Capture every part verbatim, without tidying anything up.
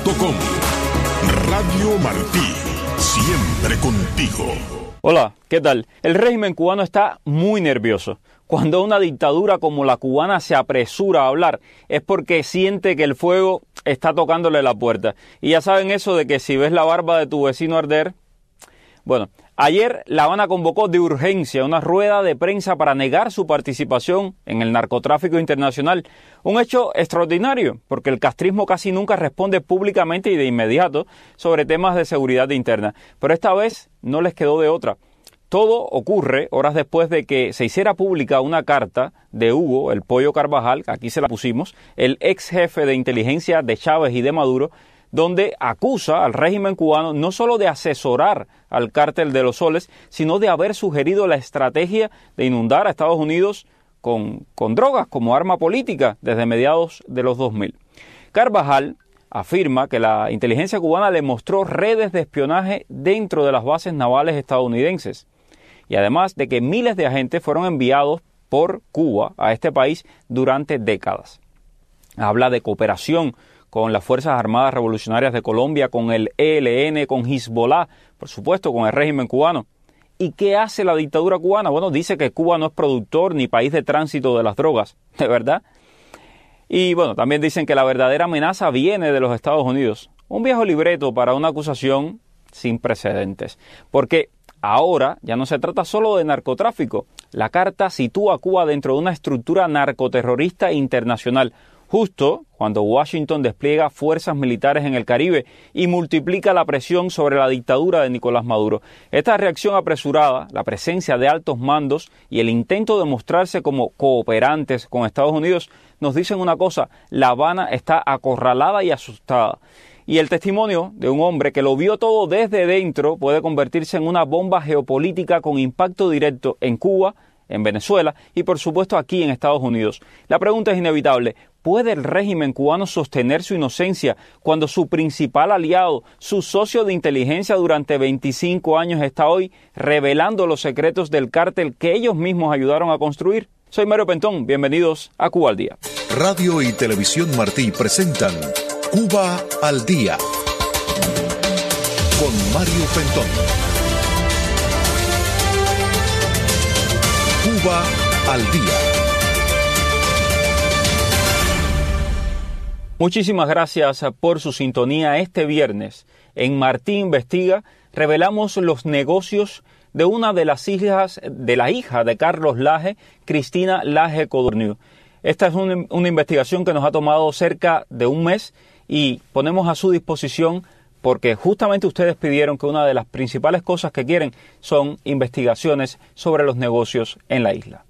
punto com. Radio Martí, siempre contigo. Hola, ¿qué tal? El régimen cubano está muy nervioso. Cuando una dictadura como la cubana se apresura a hablar, es porque siente que el fuego está tocándole la puerta. Y ya saben eso de que si ves la barba de tu vecino arder. Bueno, ayer La Habana convocó de urgencia una rueda de prensa para negar su participación en el narcotráfico internacional. Un hecho extraordinario, porque el castrismo casi nunca responde públicamente y de inmediato sobre temas de seguridad interna. Pero esta vez no les quedó de otra. Todo ocurre horas después de que se hiciera pública una carta de Hugo, el Pollo Carvajal, aquí se la pusimos, el ex jefe de inteligencia de Chávez y de Maduro, donde acusa al régimen cubano no solo de asesorar al cártel de los soles, sino de haber sugerido la estrategia de inundar a Estados Unidos con, con drogas como arma política desde mediados de los dos mil. Carvajal afirma que la inteligencia cubana le mostró redes de espionaje dentro de las bases navales estadounidenses y además de que miles de agentes fueron enviados por Cuba a este país durante décadas. Habla de cooperación con las Fuerzas Armadas Revolucionarias de Colombia, con el E L N, con Hezbollah, por supuesto, con el régimen cubano. ¿Y qué hace la dictadura cubana? Bueno, dice que Cuba no es productor ni país de tránsito de las drogas, ¿de verdad? Y bueno, también dicen que la verdadera amenaza viene de los Estados Unidos. Un viejo libreto para una acusación sin precedentes. Porque ahora ya no se trata solo de narcotráfico. La carta sitúa a Cuba dentro de una estructura narcoterrorista internacional, justo cuando Washington despliega fuerzas militares en el Caribe y multiplica la presión sobre la dictadura de Nicolás Maduro. Esta reacción apresurada, la presencia de altos mandos y el intento de mostrarse como cooperantes con Estados Unidos nos dicen una cosa: La Habana está acorralada y asustada. Y el testimonio de un hombre que lo vio todo desde dentro puede convertirse en una bomba geopolítica con impacto directo en Cuba, en Venezuela y por supuesto aquí en Estados Unidos. La pregunta es inevitable: ¿puede el régimen cubano sostener su inocencia cuando su principal aliado, su socio de inteligencia durante veinticinco años, está hoy revelando los secretos del cártel que ellos mismos ayudaron a construir? Soy Mario Pentón, bienvenidos a Cuba al Día. Radio y Televisión Martí presentan Cuba al Día con Mario Pentón. Cuba al Día. Muchísimas gracias por su sintonía. Este viernes en Martí Investiga revelamos los negocios de una de las hijas de la hija de Carlos Laje, Cristina Laje Codorniu. Esta es una, una investigación que nos ha tomado cerca de un mes y ponemos a su disposición porque justamente ustedes pidieron que una de las principales cosas que quieren son investigaciones sobre los negocios en la isla.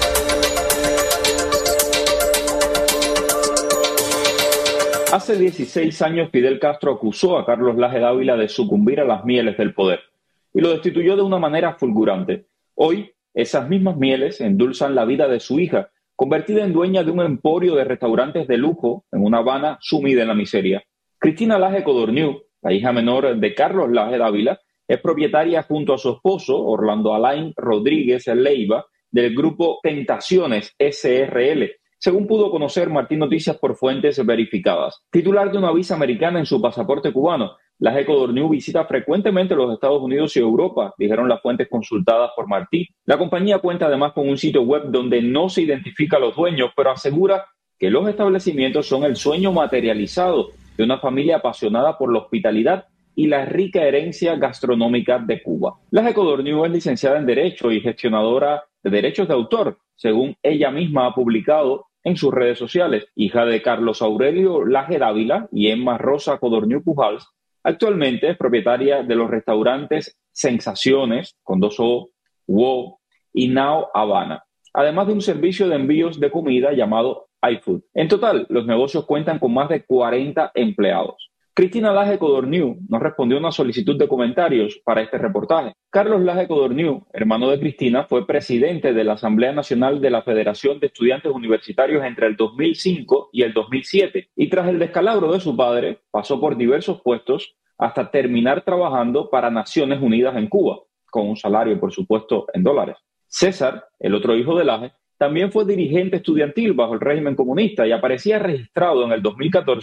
Hace dieciséis años Fidel Castro acusó a Carlos Laje Dávila de sucumbir a las mieles del poder y lo destituyó de una manera fulgurante. Hoy, esas mismas mieles endulzan la vida de su hija, convertida en dueña de un emporio de restaurantes de lujo en una Habana sumida en la miseria. Cristina Laje Codorniu, la hija menor de Carlos Laje Dávila, es propietaria junto a su esposo, Orlando Alain Rodríguez Leiva, del grupo Tentaciones S R L, según pudo conocer Martín Noticias por fuentes verificadas. Titular de una visa americana en su pasaporte cubano, Laje Codorniu visita frecuentemente los Estados Unidos y Europa, dijeron las fuentes consultadas por Martí. La compañía cuenta además con un sitio web donde no se identifica a los dueños, pero asegura que los establecimientos son el sueño materializado de una familia apasionada por la hospitalidad y la rica herencia gastronómica de Cuba. Laje Codorniu es licenciada en Derecho y gestionadora de derechos de autor, según ella misma ha publicado en sus redes sociales. Hija de Carlos Aurelio Laje Dávila y Emma Rosa Codorniu Pujals, actualmente es propietaria de los restaurantes Sensaciones, con dos O, Wow y Now Habana, además de un servicio de envíos de comida llamado iFood. En total, los negocios cuentan con más de cuarenta empleados. Cristina Laje Codorniu nos respondió una solicitud de comentarios para este reportaje. Carlos Laje Codorniu, hermano de Cristina, fue presidente de la Asamblea Nacional de la Federación de Estudiantes Universitarios entre el dos mil cinco y el dos mil siete, y tras el descalabro de su padre, pasó por diversos puestos hasta terminar trabajando para Naciones Unidas en Cuba, con un salario, por supuesto, en dólares. César, el otro hijo de Laje, también fue dirigente estudiantil bajo el régimen comunista y aparecía registrado en el dos mil catorce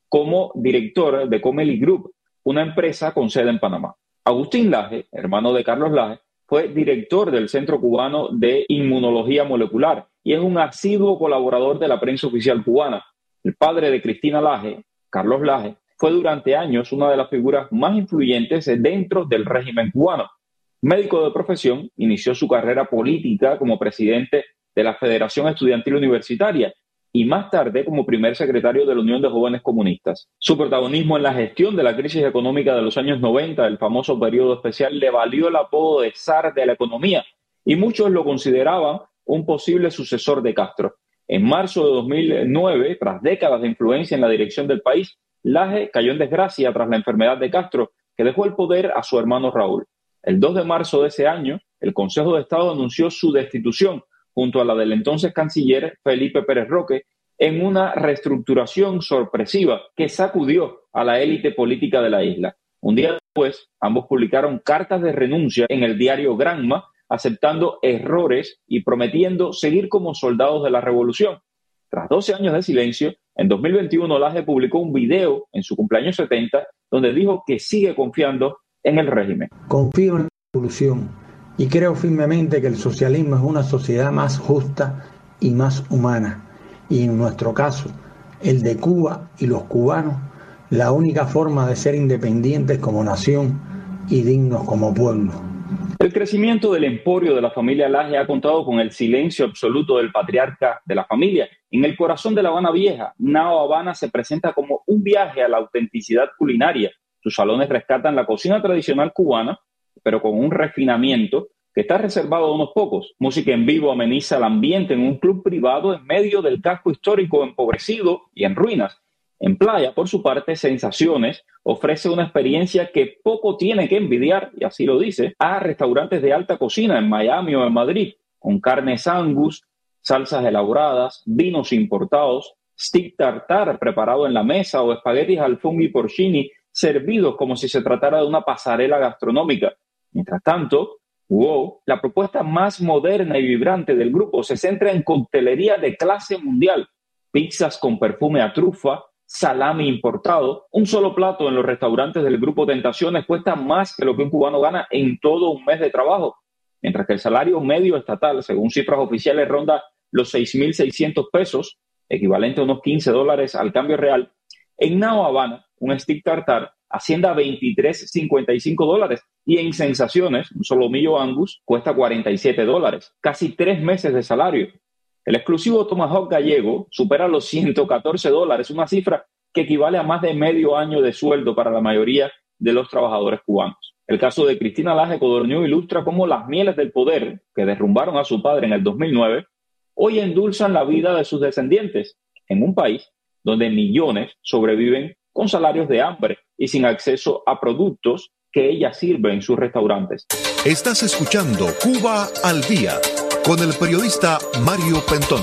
como director de Comelli Group, una empresa con sede en Panamá. Agustín Laje, hermano de Carlos Laje, fue director del Centro Cubano de Inmunología Molecular y es un asiduo colaborador de la prensa oficial cubana. El padre de Cristina Laje, Carlos Laje, fue durante años una de las figuras más influyentes dentro del régimen cubano. Médico de profesión, inició su carrera política como presidente de la Federación Estudiantil Universitaria y más tarde como primer secretario de la Unión de Jóvenes Comunistas. Su protagonismo en la gestión de la crisis económica de los años noventa, el famoso periodo especial, le valió el apodo de zar de la economía y muchos lo consideraban un posible sucesor de Castro. En marzo de dos mil nueve, tras décadas de influencia en la dirección del país, Laje cayó en desgracia tras la enfermedad de Castro, que dejó el poder a su hermano Raúl. El dos de marzo de ese año, el Consejo de Estado anunció su destitución junto a la del entonces canciller Felipe Pérez Roque, en una reestructuración sorpresiva que sacudió a la élite política de la isla. Un día después, ambos publicaron cartas de renuncia en el diario Granma, aceptando errores y prometiendo seguir como soldados de la revolución. Tras doce años de silencio, en dos mil veintiuno Laje publicó un video en su cumpleaños setenta donde dijo que sigue confiando en el régimen. Confío en la revolución y creo firmemente que el socialismo es una sociedad más justa y más humana. Y en nuestro caso, el de Cuba y los cubanos, la única forma de ser independientes como nación y dignos como pueblo. El crecimiento del emporio de la familia Laje ha contado con el silencio absoluto del patriarca de la familia. En el corazón de La Habana Vieja, Nao Habana se presenta como un viaje a la autenticidad culinaria. Sus salones rescatan la cocina tradicional cubana, pero con un refinamiento que está reservado a unos pocos. Música en vivo ameniza el ambiente en un club privado en medio del casco histórico empobrecido y en ruinas. En Playa, por su parte, Sensaciones ofrece una experiencia que poco tiene que envidiar, y así lo dice, a restaurantes de alta cocina en Miami o en Madrid, con carnes Angus, salsas elaboradas, vinos importados, stick tartar preparado en la mesa o espaguetis al funghi porcini servidos como si se tratara de una pasarela gastronómica. Mientras tanto, Wow, la propuesta más moderna y vibrante del grupo, se centra en coctelería de clase mundial, pizzas con perfume a trufa, salami importado. Un solo plato en los restaurantes del grupo Tentaciones cuesta más que lo que un cubano gana en todo un mes de trabajo, mientras que el salario medio estatal, según cifras oficiales, ronda los seis mil seiscientos pesos, equivalente a unos quince dólares al cambio real. En Nao Habana, un stick tartar asciende a veintitrés cincuenta y cinco dólares y en Sensaciones, un solomillo Angus, cuesta cuarenta y siete dólares, casi tres meses de salario. El exclusivo Tomahawk gallego supera los ciento catorce dólares, una cifra que equivale a más de medio año de sueldo para la mayoría de los trabajadores cubanos. El caso de Cristina Laje Codorniu ilustra cómo las mieles del poder, que derrumbaron a su padre en el dos mil nueve, hoy endulzan la vida de sus descendientes en un país donde millones sobreviven con salarios de hambre y sin acceso a productos que ella sirve en sus restaurantes. Estás escuchando Cuba al Día con el periodista Mario Pentón.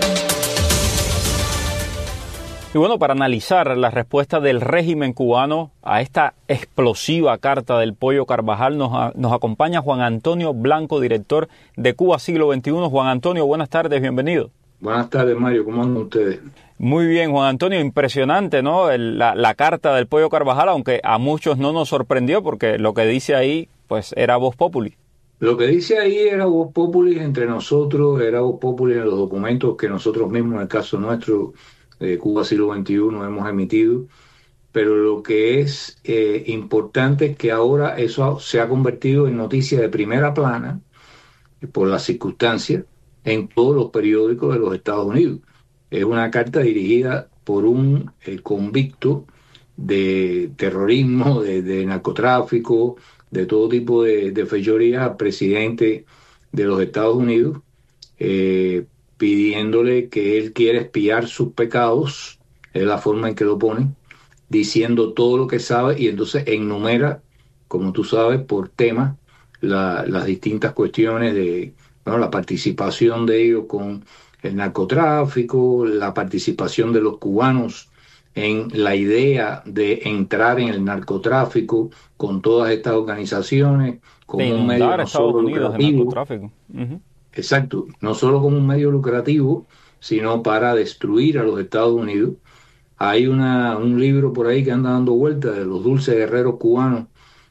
Y bueno, para analizar la respuesta del régimen cubano a esta explosiva carta del Pollo Carvajal, nos, nos acompaña Juan Antonio Blanco, director de Cuba Siglo veintiuno. Juan Antonio, buenas tardes, bienvenido. Buenas tardes, Mario, ¿cómo andan ustedes? Muy bien, Juan Antonio, impresionante, ¿no? El, la, la carta del Pollo Carvajal, aunque a muchos no nos sorprendió porque lo que dice ahí, pues, era Voz Populi. Lo que dice ahí era Voz Populi entre nosotros, era Voz Populi en los documentos que nosotros mismos, en el caso nuestro, de Cuba Siglo veintiuno, hemos emitido, pero lo que es eh, importante es que ahora eso se ha convertido en noticia de primera plana, por las circunstancias, en todos los periódicos de los Estados Unidos. Es una carta dirigida por un eh, convicto de terrorismo, de, de narcotráfico, de todo tipo de, de fechorías al presidente de los Estados Unidos, eh, pidiéndole que él quiere expiar sus pecados, es la forma en que lo pone, diciendo todo lo que sabe y entonces enumera, como tú sabes, por tema, la, las distintas cuestiones de bueno, la participación de ellos con el narcotráfico, la participación de los cubanos en la idea de entrar en el narcotráfico con todas estas organizaciones como un medio no solo lucrativo. Uh-huh. Exacto, no solo como un medio lucrativo, sino para destruir a los Estados Unidos, Hay una, un libro por ahí que anda dando vueltas de los dulces guerreros cubanos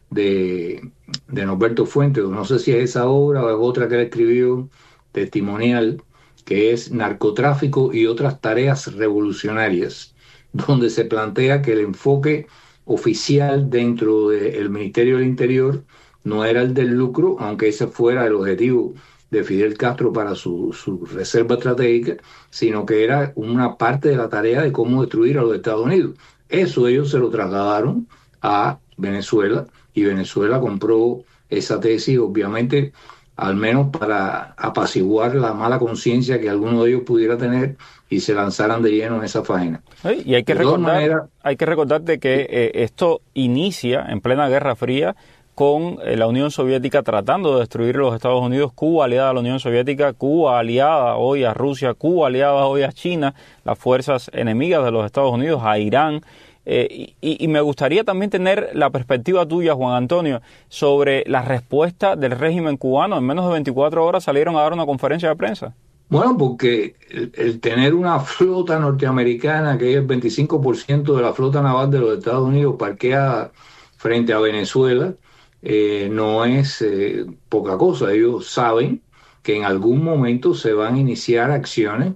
de, de Norberto Fuentes. No sé si es esa obra o es otra que él escribió, testimonial, que es Narcotráfico y otras tareas revolucionarias, donde se plantea que el enfoque oficial dentro del Ministerio del Interior no era el del lucro, aunque ese fuera el objetivo de Fidel Castro para su, su reserva estratégica, sino que era una parte de la tarea de cómo destruir a los Estados Unidos. Eso ellos se lo trasladaron a Venezuela y Venezuela compró esa tesis, obviamente, al menos para apaciguar la mala conciencia que alguno de ellos pudiera tener y se lanzaran de lleno en esa faena. Sí, y hay que, recordar, maneras, hay que recordar de que eh, esto inicia en plena Guerra Fría con eh, la Unión Soviética tratando de destruir a los Estados Unidos, Cuba aliada a la Unión Soviética, Cuba aliada hoy a Rusia, Cuba aliada hoy a China, las fuerzas enemigas de los Estados Unidos, a Irán. Eh, y, y me gustaría también tener la perspectiva tuya, Juan Antonio, sobre la respuesta del régimen cubano. En menos de veinticuatro horas salieron a dar una conferencia de prensa. Bueno, porque el, el tener una flota norteamericana, que es el veinticinco por ciento de la flota naval de los Estados Unidos, parqueada frente a Venezuela, eh, no es eh, poca cosa. Ellos saben que en algún momento se van a iniciar acciones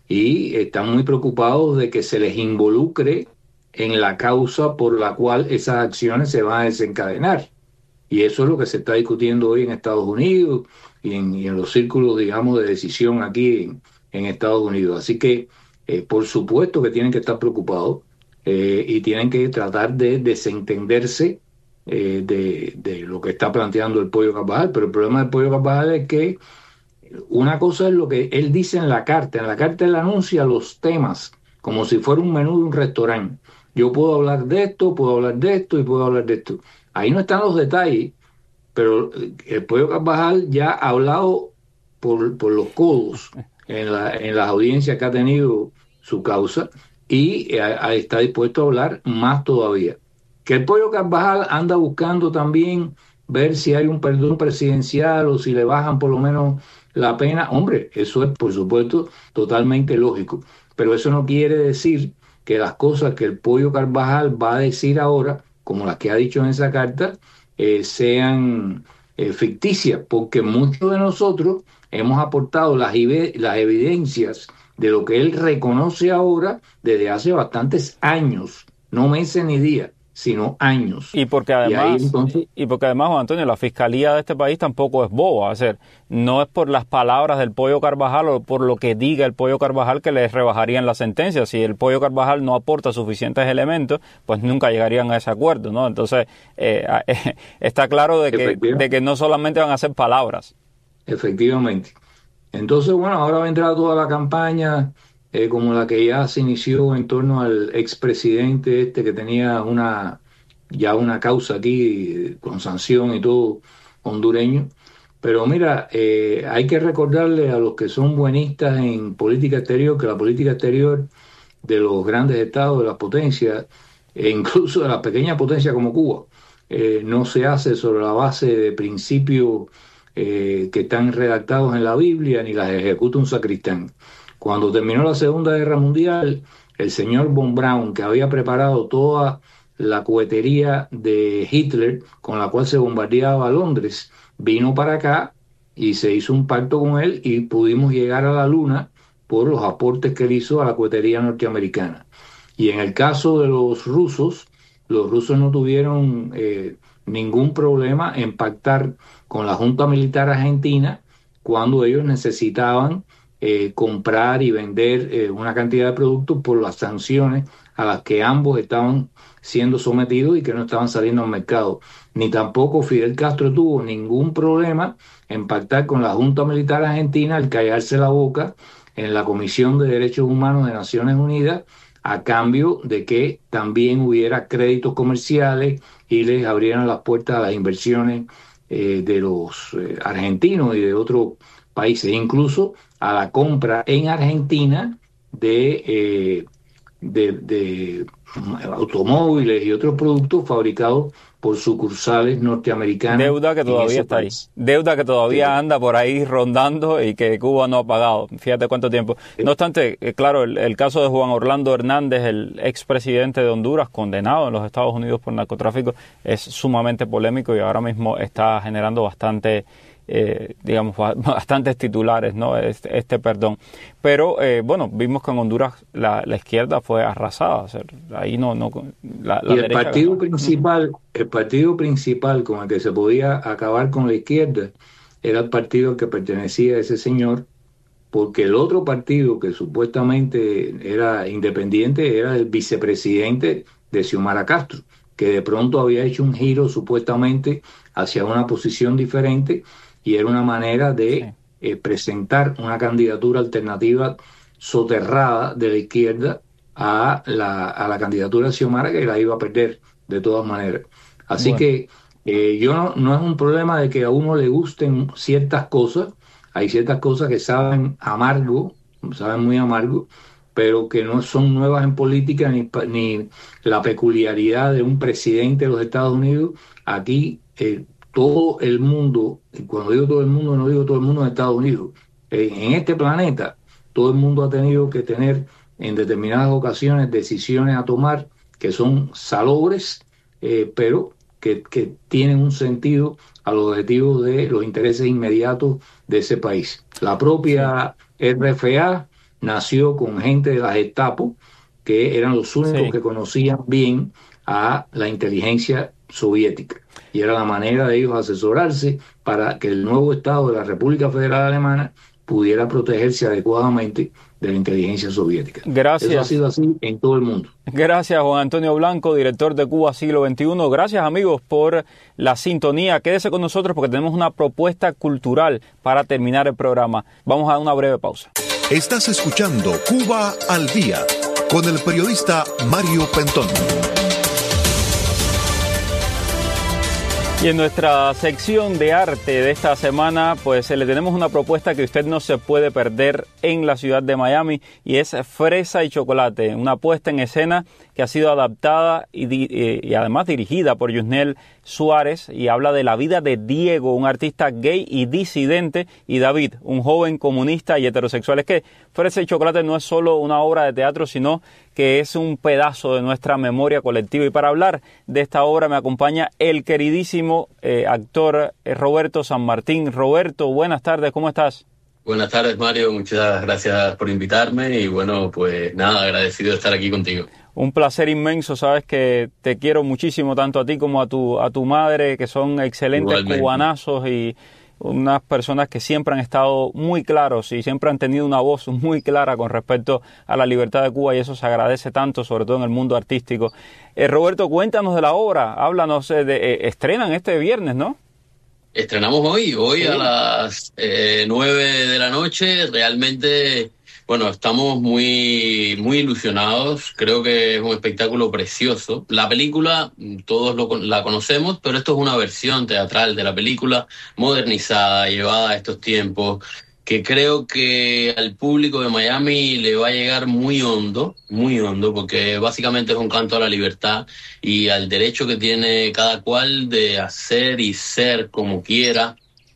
y están muy preocupados de que se les involucre en la causa por la cual esas acciones se van a desencadenar. Y eso es lo que se está discutiendo hoy en Estados Unidos y en, y en los círculos, digamos, de decisión aquí en, en Estados Unidos. Así que, eh, por supuesto que tienen que estar preocupados eh, y tienen que tratar de desentenderse eh, de, de lo que está planteando el Pollo Carvajal. Pero el problema del Pollo Carvajal es que una cosa es lo que él dice en la carta. En la carta él anuncia los temas como si fuera un menú de un restaurante. Yo puedo hablar de esto, puedo hablar de esto y puedo hablar de esto. Ahí no están los detalles, pero el Pollo Carvajal ya ha hablado por, por los codos en, la, en las audiencias que ha tenido su causa y a, a está dispuesto a hablar más todavía. Que el Pollo Carvajal anda buscando también ver si hay un perdón presidencial o si le bajan por lo menos la pena. Hombre, eso es, por supuesto, totalmente lógico. Pero eso no quiere decir que las cosas que el Pollo Carvajal va a decir ahora, como las que ha dicho en esa carta, eh, sean eh, ficticias, porque muchos de nosotros hemos aportado las, las evidencias de lo que él reconoce ahora desde hace bastantes años, no meses ni días, sino años. Y porque además, y, ahí, entonces, y porque además, Juan Antonio, la fiscalía de este país tampoco es boba. Es decir, no es por las palabras del Pollo Carvajal o por lo que diga el Pollo Carvajal que les rebajarían la sentencia. Si el Pollo Carvajal no aporta suficientes elementos, pues nunca llegarían a ese acuerdo, ¿no? Entonces, eh, eh, está claro de que, de que no solamente van a ser palabras. Efectivamente. Entonces, bueno, ahora vendrá toda la campaña Eh, como la que ya se inició en torno al expresidente este que tenía una ya una causa aquí con sanción y todo hondureño. Pero mira, eh, hay que recordarle a los que son buenistas en política exterior que la política exterior de los grandes estados, de las potencias, e incluso de las pequeñas potencias como Cuba, eh, no se hace sobre la base de principios eh, que están redactados en la Biblia ni las ejecuta un sacristán. Cuando terminó la Segunda Guerra Mundial, el señor von Braun, que había preparado toda la cohetería de Hitler con la cual se bombardeaba Londres, vino para acá y se hizo un pacto con él y pudimos llegar a la Luna por los aportes que él hizo a la cohetería norteamericana. Y en el caso de los rusos, los rusos no tuvieron eh, ningún problema en pactar con la Junta Militar Argentina cuando ellos necesitaban Eh, comprar y vender eh, una cantidad de productos por las sanciones a las que ambos estaban siendo sometidos y que no estaban saliendo al mercado. Ni tampoco Fidel Castro tuvo ningún problema en pactar con la Junta Militar Argentina al callarse la boca en la Comisión de Derechos Humanos de Naciones Unidas a cambio de que también hubiera créditos comerciales y les abrieran las puertas a las inversiones eh, de los eh, argentinos y de otros países, incluso a la compra en Argentina de eh, de, de automóviles y otros productos fabricados por sucursales norteamericanas. Deuda que todavía está ahí. Deuda que todavía sí. anda por ahí rondando y que Cuba no ha pagado. Fíjate cuánto tiempo. Sí. No obstante, eh, claro, el, el caso de Juan Orlando Hernández, el expresidente de Honduras, condenado en los Estados Unidos por narcotráfico, es sumamente polémico y ahora mismo está generando bastante... Eh, digamos, bastantes titulares, ¿no? Este, este perdón. Pero, eh, bueno, vimos que en Honduras la, la izquierda fue arrasada. O sea, ahí no... no la, la y el partido, principal, el partido principal con el que se podía acabar con la izquierda era el partido al que pertenecía ese señor, porque el otro partido que supuestamente era independiente era el vicepresidente de Xiomara Castro, que de pronto había hecho un giro supuestamente hacia una posición diferente, y era una manera de sí. eh, presentar una candidatura alternativa soterrada de la izquierda a la, a la candidatura de Xiomara, que la iba a perder de todas maneras. Así bueno. que eh, yo no, no es un problema de que a uno le gusten ciertas cosas. Hay ciertas cosas que saben amargo, saben muy amargo, pero que no son nuevas en política, ni, ni la peculiaridad de un presidente de los Estados Unidos. Aquí eh, todo el mundo, y cuando digo todo el mundo, no digo todo el mundo en Estados Unidos, eh, en este planeta, todo el mundo ha tenido que tener en determinadas ocasiones decisiones a tomar que son salobres, eh, pero que, que tienen un sentido a los objetivos de los intereses inmediatos de ese país. La propia R F A nació con gente de la Gestapo, que eran los únicos sí. que conocían bien a la inteligencia soviética. Y era la manera de ellos asesorarse para que el nuevo Estado de la República Federal Alemana pudiera protegerse adecuadamente de la inteligencia soviética. Gracias. Eso ha sido así en todo el mundo. Gracias, Juan Antonio Blanco, director de Cuba Siglo veintiuno. Gracias, amigos, por la sintonía. Quédese con nosotros porque tenemos una propuesta cultural para terminar el programa. Vamos a dar una breve pausa. Estás escuchando Cuba al Día con el periodista Mario Pentón. Y en nuestra sección de arte de esta semana, pues le tenemos una propuesta que usted no se puede perder en la ciudad de Miami, y es Fresa y Chocolate, una puesta en escena que ha sido adaptada y, y, y además dirigida por Yusnel Suárez, y habla de la vida de Diego, un artista gay y disidente, y David, un joven comunista y heterosexual. Es que Fresa y Chocolate no es solo una obra de teatro, sino que es un pedazo de nuestra memoria colectiva. Y para hablar de esta obra me acompaña el queridísimo eh, actor eh, Roberto San Martín. Roberto, buenas tardes, ¿cómo estás? Buenas tardes, Mario, muchas gracias por invitarme y bueno, pues nada, agradecido de estar aquí contigo. Un placer inmenso, sabes que te quiero muchísimo, tanto a ti como a tu, a tu madre, que son excelentes Igualmente. Cubanazos y unas personas que siempre han estado muy claros y siempre han tenido una voz muy clara con respecto a la libertad de Cuba, y eso se agradece tanto, sobre todo en el mundo artístico. Eh, Roberto, cuéntanos de la obra, háblanos, eh, de, eh, estrenan este viernes, ¿no? Estrenamos hoy, hoy sí. a las eh, nueve de la noche. Realmente, bueno, estamos muy, muy ilusionados. Creo que es un espectáculo precioso. La película, todos lo, la conocemos, pero esto es una versión teatral de la película, modernizada, llevada a estos tiempos, que creo que al público de Miami le va a llegar muy hondo, muy hondo, porque básicamente es un canto a la libertad y al derecho que tiene cada cual de hacer y ser como quiera,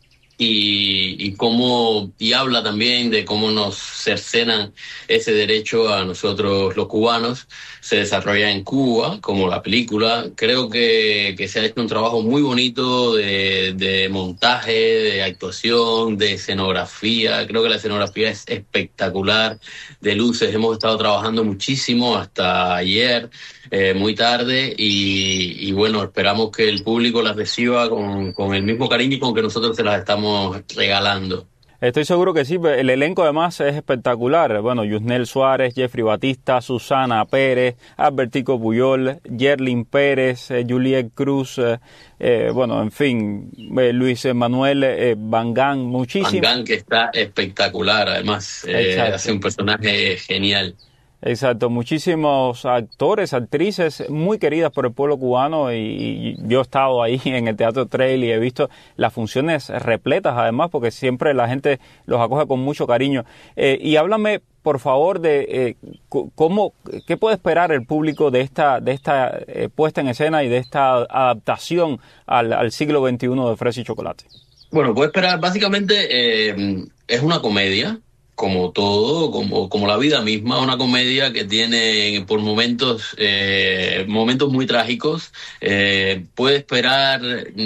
y, y cómo, y habla también de cómo nos cercenan ese derecho a nosotros los cubanos. Se desarrolla en Cuba, como la película. Creo que, que se ha hecho un trabajo muy bonito de, de montaje, de actuación, de escenografía. Creo que la escenografía es espectacular, de luces. Hemos estado trabajando muchísimo hasta ayer, eh, muy tarde, y, y bueno, esperamos que el público las reciba con, con el mismo cariño con que nosotros se las estamos regalando. Estoy seguro que sí, el elenco además es espectacular. Bueno, Yusnel Suárez, Jeffrey Batista, Susana Pérez, Albertico Puyol, Yerlin Pérez, eh, Juliet Cruz, eh, eh, bueno, en fin, eh, Luis Manuel eh, Van Gang, muchísimo. Van Gang, que está espectacular, además, eh, hace un personaje genial. Exacto, muchísimos actores, actrices muy queridas por el pueblo cubano y, y yo he estado ahí en el Teatro Trail y he visto las funciones repletas además porque siempre la gente los acoge con mucho cariño. Eh, y háblame por favor de eh, cómo, qué puede esperar el público de esta, de esta eh, puesta en escena y de esta adaptación al, al siglo veintiuno de Fresa y Chocolate. Bueno, puede esperar, básicamente eh, es una comedia. Como todo, como, como la vida misma, una comedia que tiene por momentos eh, momentos muy trágicos. Eh, puede esperar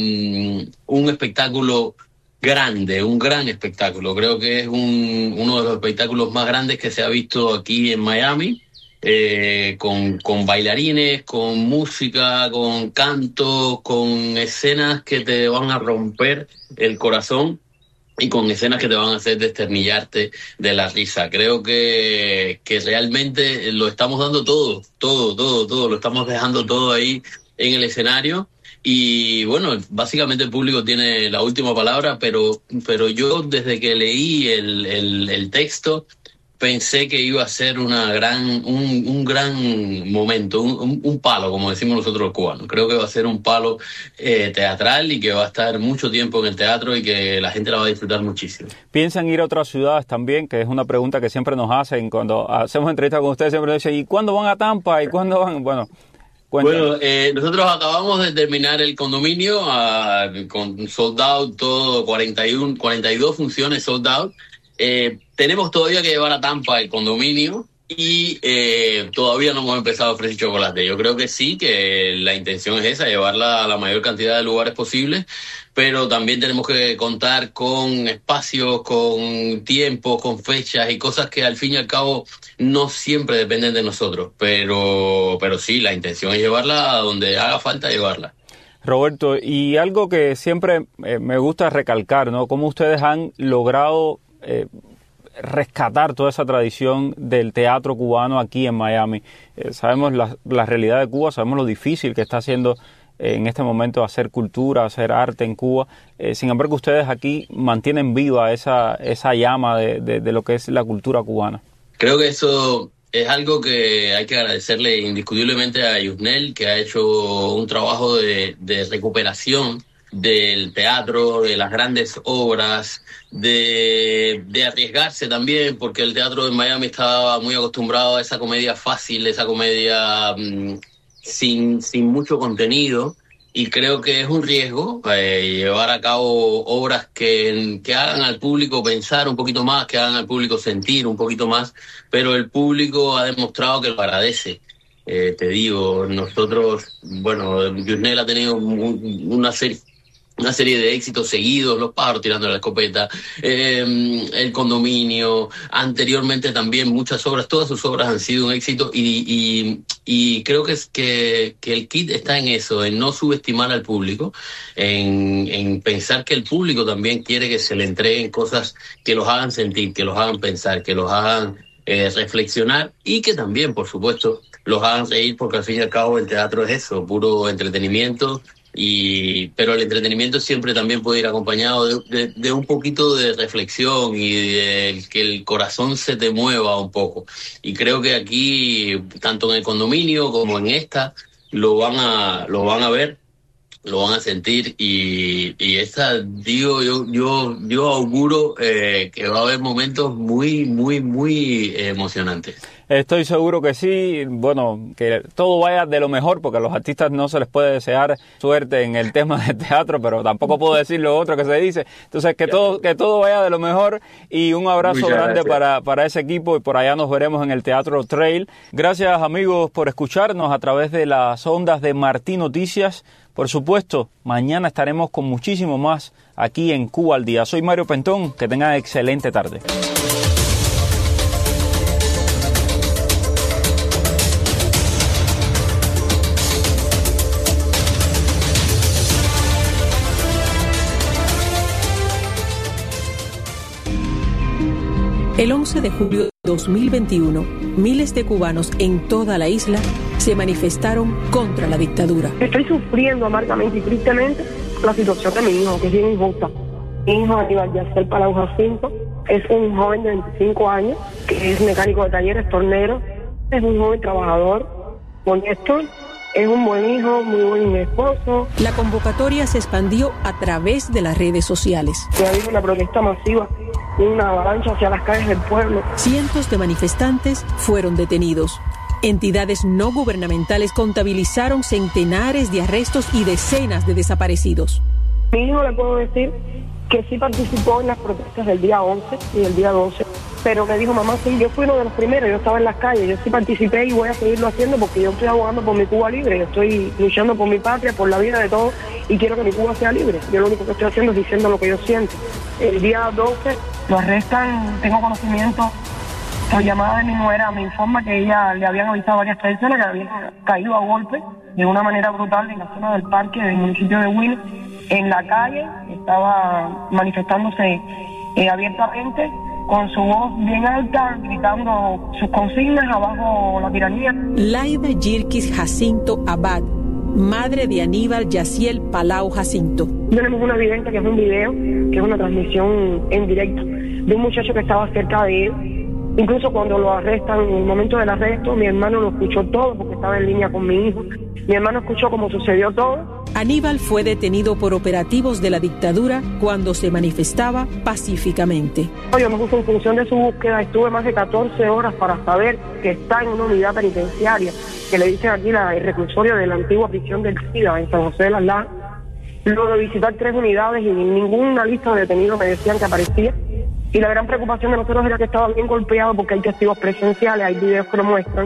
mm, un espectáculo grande, un gran espectáculo. Creo que es un, uno de los espectáculos más grandes que se ha visto aquí en Miami, eh, con, con bailarines, con música, con canto, con escenas que te van a romper el corazón. Y con escenas que te van a hacer desternillarte de la risa. Creo que, que realmente lo estamos dando todo, todo, todo, todo. Lo estamos dejando todo ahí en el escenario. Y bueno, básicamente el público tiene la última palabra, pero, pero yo desde que leí el, el, el texto pensé que iba a ser una gran, un, un gran momento, un, un palo, como decimos nosotros los cubanos. Creo que va a ser un palo eh, teatral y que va a estar mucho tiempo en el teatro y que la gente la va a disfrutar muchísimo. ¿Piensan ir a otras ciudades también? Que es una pregunta que siempre nos hacen cuando hacemos entrevistas con ustedes, siempre nos dicen, ¿y cuándo van a Tampa? ¿Y cuándo van? Bueno, cuéntanos. Bueno, eh, nosotros acabamos de terminar el condominio uh, con sold out, todo, cuarenta y uno, cuarenta y dos funciones sold out. Eh, tenemos todavía que llevar a Tampa el condominio y eh, todavía no hemos empezado a ofrecer chocolate. Yo creo que sí, que la intención es esa, llevarla a la mayor cantidad de lugares posibles, pero también tenemos que contar con espacios, con tiempos, con fechas y cosas que al fin y al cabo no siempre dependen de nosotros, pero, pero sí, la intención es llevarla a donde haga falta llevarla. Roberto, y algo que siempre eh, me gusta recalcar, ¿no? Cómo ustedes han logrado Eh, rescatar toda esa tradición del teatro cubano aquí en Miami. Eh, sabemos la, la realidad de Cuba, sabemos lo difícil que está haciendo eh, en este momento hacer cultura, hacer arte en Cuba. Eh, sin embargo, ustedes aquí mantienen viva esa, esa llama de, de, de lo que es la cultura cubana. Creo que eso es algo que hay que agradecerle indiscutiblemente a Yusnel, que ha hecho un trabajo de, de recuperación del teatro, de las grandes obras, de, de arriesgarse también, porque el teatro de Miami estaba muy acostumbrado a esa comedia fácil, esa comedia mmm, sin, sin mucho contenido, y creo que es un riesgo eh, llevar a cabo obras que, que hagan al público pensar un poquito más, que hagan al público sentir un poquito más, pero el público ha demostrado que lo agradece. Eh, te digo, nosotros, bueno, Yusnel ha tenido un, una serie una serie de éxitos seguidos, Los pájaros tirando la escopeta, eh, El condominio, anteriormente también muchas obras, todas sus obras han sido un éxito y, y, y creo que, es que, que el kit está en eso, en no subestimar al público, en, en pensar que el público también quiere que se le entreguen cosas que los hagan sentir, que los hagan pensar, que los hagan eh, reflexionar y que también, por supuesto, los hagan reír, porque al fin y al cabo el teatro es eso, puro entretenimiento. Y pero el entretenimiento siempre también puede ir acompañado de, de, de un poquito de reflexión y de que el corazón se te mueva un poco, y creo que aquí tanto en el condominio como en esta lo van a lo van a ver, lo van a sentir, y, y esta digo yo yo yo auguro eh, que va a haber momentos muy muy muy emocionantes. Estoy seguro que sí, bueno, que todo vaya de lo mejor, porque a los artistas no se les puede desear suerte en el tema del teatro, pero tampoco puedo decir lo otro que se dice. Entonces, que todo que todo vaya de lo mejor, y un abrazo Muchas grande para, para ese equipo, y por allá nos veremos en el Teatro Trail. Gracias, amigos, por escucharnos a través de las ondas de Martí Noticias. Por supuesto, mañana estaremos con muchísimo más aquí en Cuba al Día. Soy Mario Pentón, que tengan excelente tarde. El once de julio de dos mil veintiuno, miles de cubanos en toda la isla se manifestaron contra la dictadura. Estoy sufriendo amargamente y tristemente la situación de mi hijo, que es bien injusta. Mi hijo, Aníbal Yacer Palau Jacinto, es un joven de veinticinco años, que es mecánico de talleres, tornero, Es un joven trabajador, honesto, es un buen hijo, muy buen esposo. La convocatoria se expandió a través de las redes sociales. Se ha habido una protesta masiva, una avalancha hacia las calles del pueblo. Cientos de manifestantes fueron detenidos. Entidades no gubernamentales contabilizaron centenares de arrestos y decenas de desaparecidos. Mi hijo, le puedo decir que sí participó en las protestas del día once y del día doce, pero me dijo, mamá, sí, yo fui uno de los primeros, yo estaba en las calles, yo sí participé y voy a seguirlo haciendo porque yo estoy abogando por mi Cuba libre, yo estoy luchando por mi patria, por la vida de todos y quiero que mi Cuba sea libre. Yo lo único que estoy haciendo es diciendo lo que yo siento. El día doce lo arrestan, tengo conocimiento, por llamada de mi nuera me informa que ella le habían avisado a varias personas que habían caído a golpe de una manera brutal en la zona del parque del municipio de Winner. En la calle estaba manifestándose eh, abiertamente, con su voz bien alta, gritando sus consignas: abajo la tiranía. Laida Yirkis Jacinto Abad, madre de Aníbal Yaciel Palau Jacinto. Tenemos una evidencia que es un video, que es una transmisión en directo de un muchacho que estaba cerca de él. Incluso cuando lo arrestan, en el momento del arresto, mi hermano lo escuchó todo porque estaba en línea con mi hijo. Mi hermano escuchó cómo sucedió todo. Aníbal fue detenido por operativos de la dictadura cuando se manifestaba pacíficamente. Yo me puse en función de su búsqueda, estuve más de catorce horas para saber que está en una unidad penitenciaria, que le dicen aquí la, el reclusorio de la antigua prisión del SIDA en San José de las Lajas. Luego de visitar tres unidades y ninguna lista de detenidos me decían que aparecía. Y la gran preocupación de nosotros era que estaba bien golpeado porque hay testigos presenciales, hay videos que lo muestran,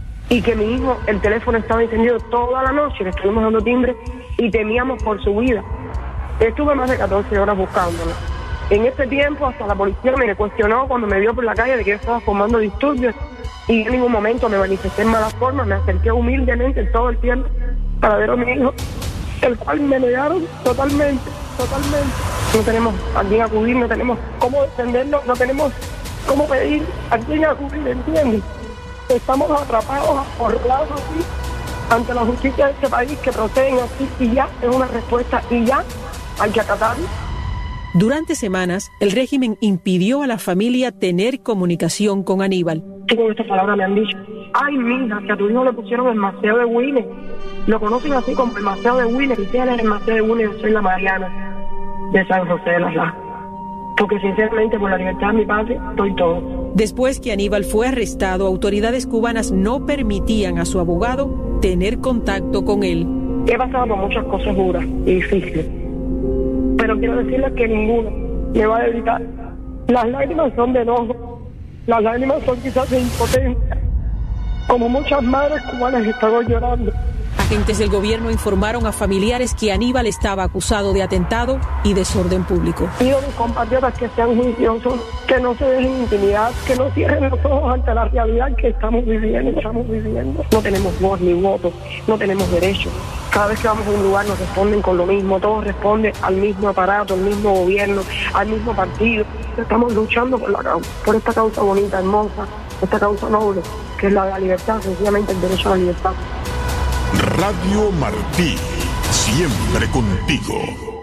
y que mi hijo, el teléfono estaba encendido toda la noche, le estuvimos dando timbre y temíamos por su vida. Estuve más de catorce horas buscándolo. En ese tiempo hasta la policía me cuestionó cuando me vio por la calle de que yo estaba formando disturbios y en ningún momento me manifesté en mala forma, me acerqué humildemente todo el tiempo para ver a mi hijo, el cual me negaron totalmente, totalmente. No tenemos a quién acudir, no tenemos cómo defenderlo, no tenemos cómo pedir a quién acudir, ¿entiendes? Estamos atrapados, acorralados así, ante la justicia de este país, que proceden así y ya es una respuesta y ya hay que acatarlo. Durante semanas, el régimen impidió a la familia tener comunicación con Aníbal. Y con estas palabras me han dicho: ay, mija, que a tu hijo le pusieron el Maceo de Winner. Lo conocen así como el Maceo de Winner. Y si él es el Maceo de Winner, yo soy la Mariana de San José de las Lajas. Porque sinceramente, por la libertad de mi patria, doy todo. Después que Aníbal fue arrestado, autoridades cubanas no permitían a su abogado tener contacto con él. He pasado por muchas cosas duras y difíciles, pero quiero decirles que ninguno me va a evitar. Las lágrimas son de enojo, las lágrimas son quizás de impotencia, como muchas madres cubanas están hoy llorando. Agentes del gobierno informaron a familiares que Aníbal estaba acusado de atentado y desorden público. Pido a mis compatriotas que sean juiciosos, que no se dejen intimidar, que no cierren los ojos ante la realidad que estamos viviendo, estamos viviendo. No tenemos voz ni voto, no tenemos derechos. Cada vez que vamos a un lugar nos responden con lo mismo, todo responde al mismo aparato, al mismo gobierno, al mismo partido. Estamos luchando por la causa, por esta causa bonita, hermosa, esta causa noble, que es la de la libertad, sencillamente el derecho a la libertad. Radio Martí, siempre contigo.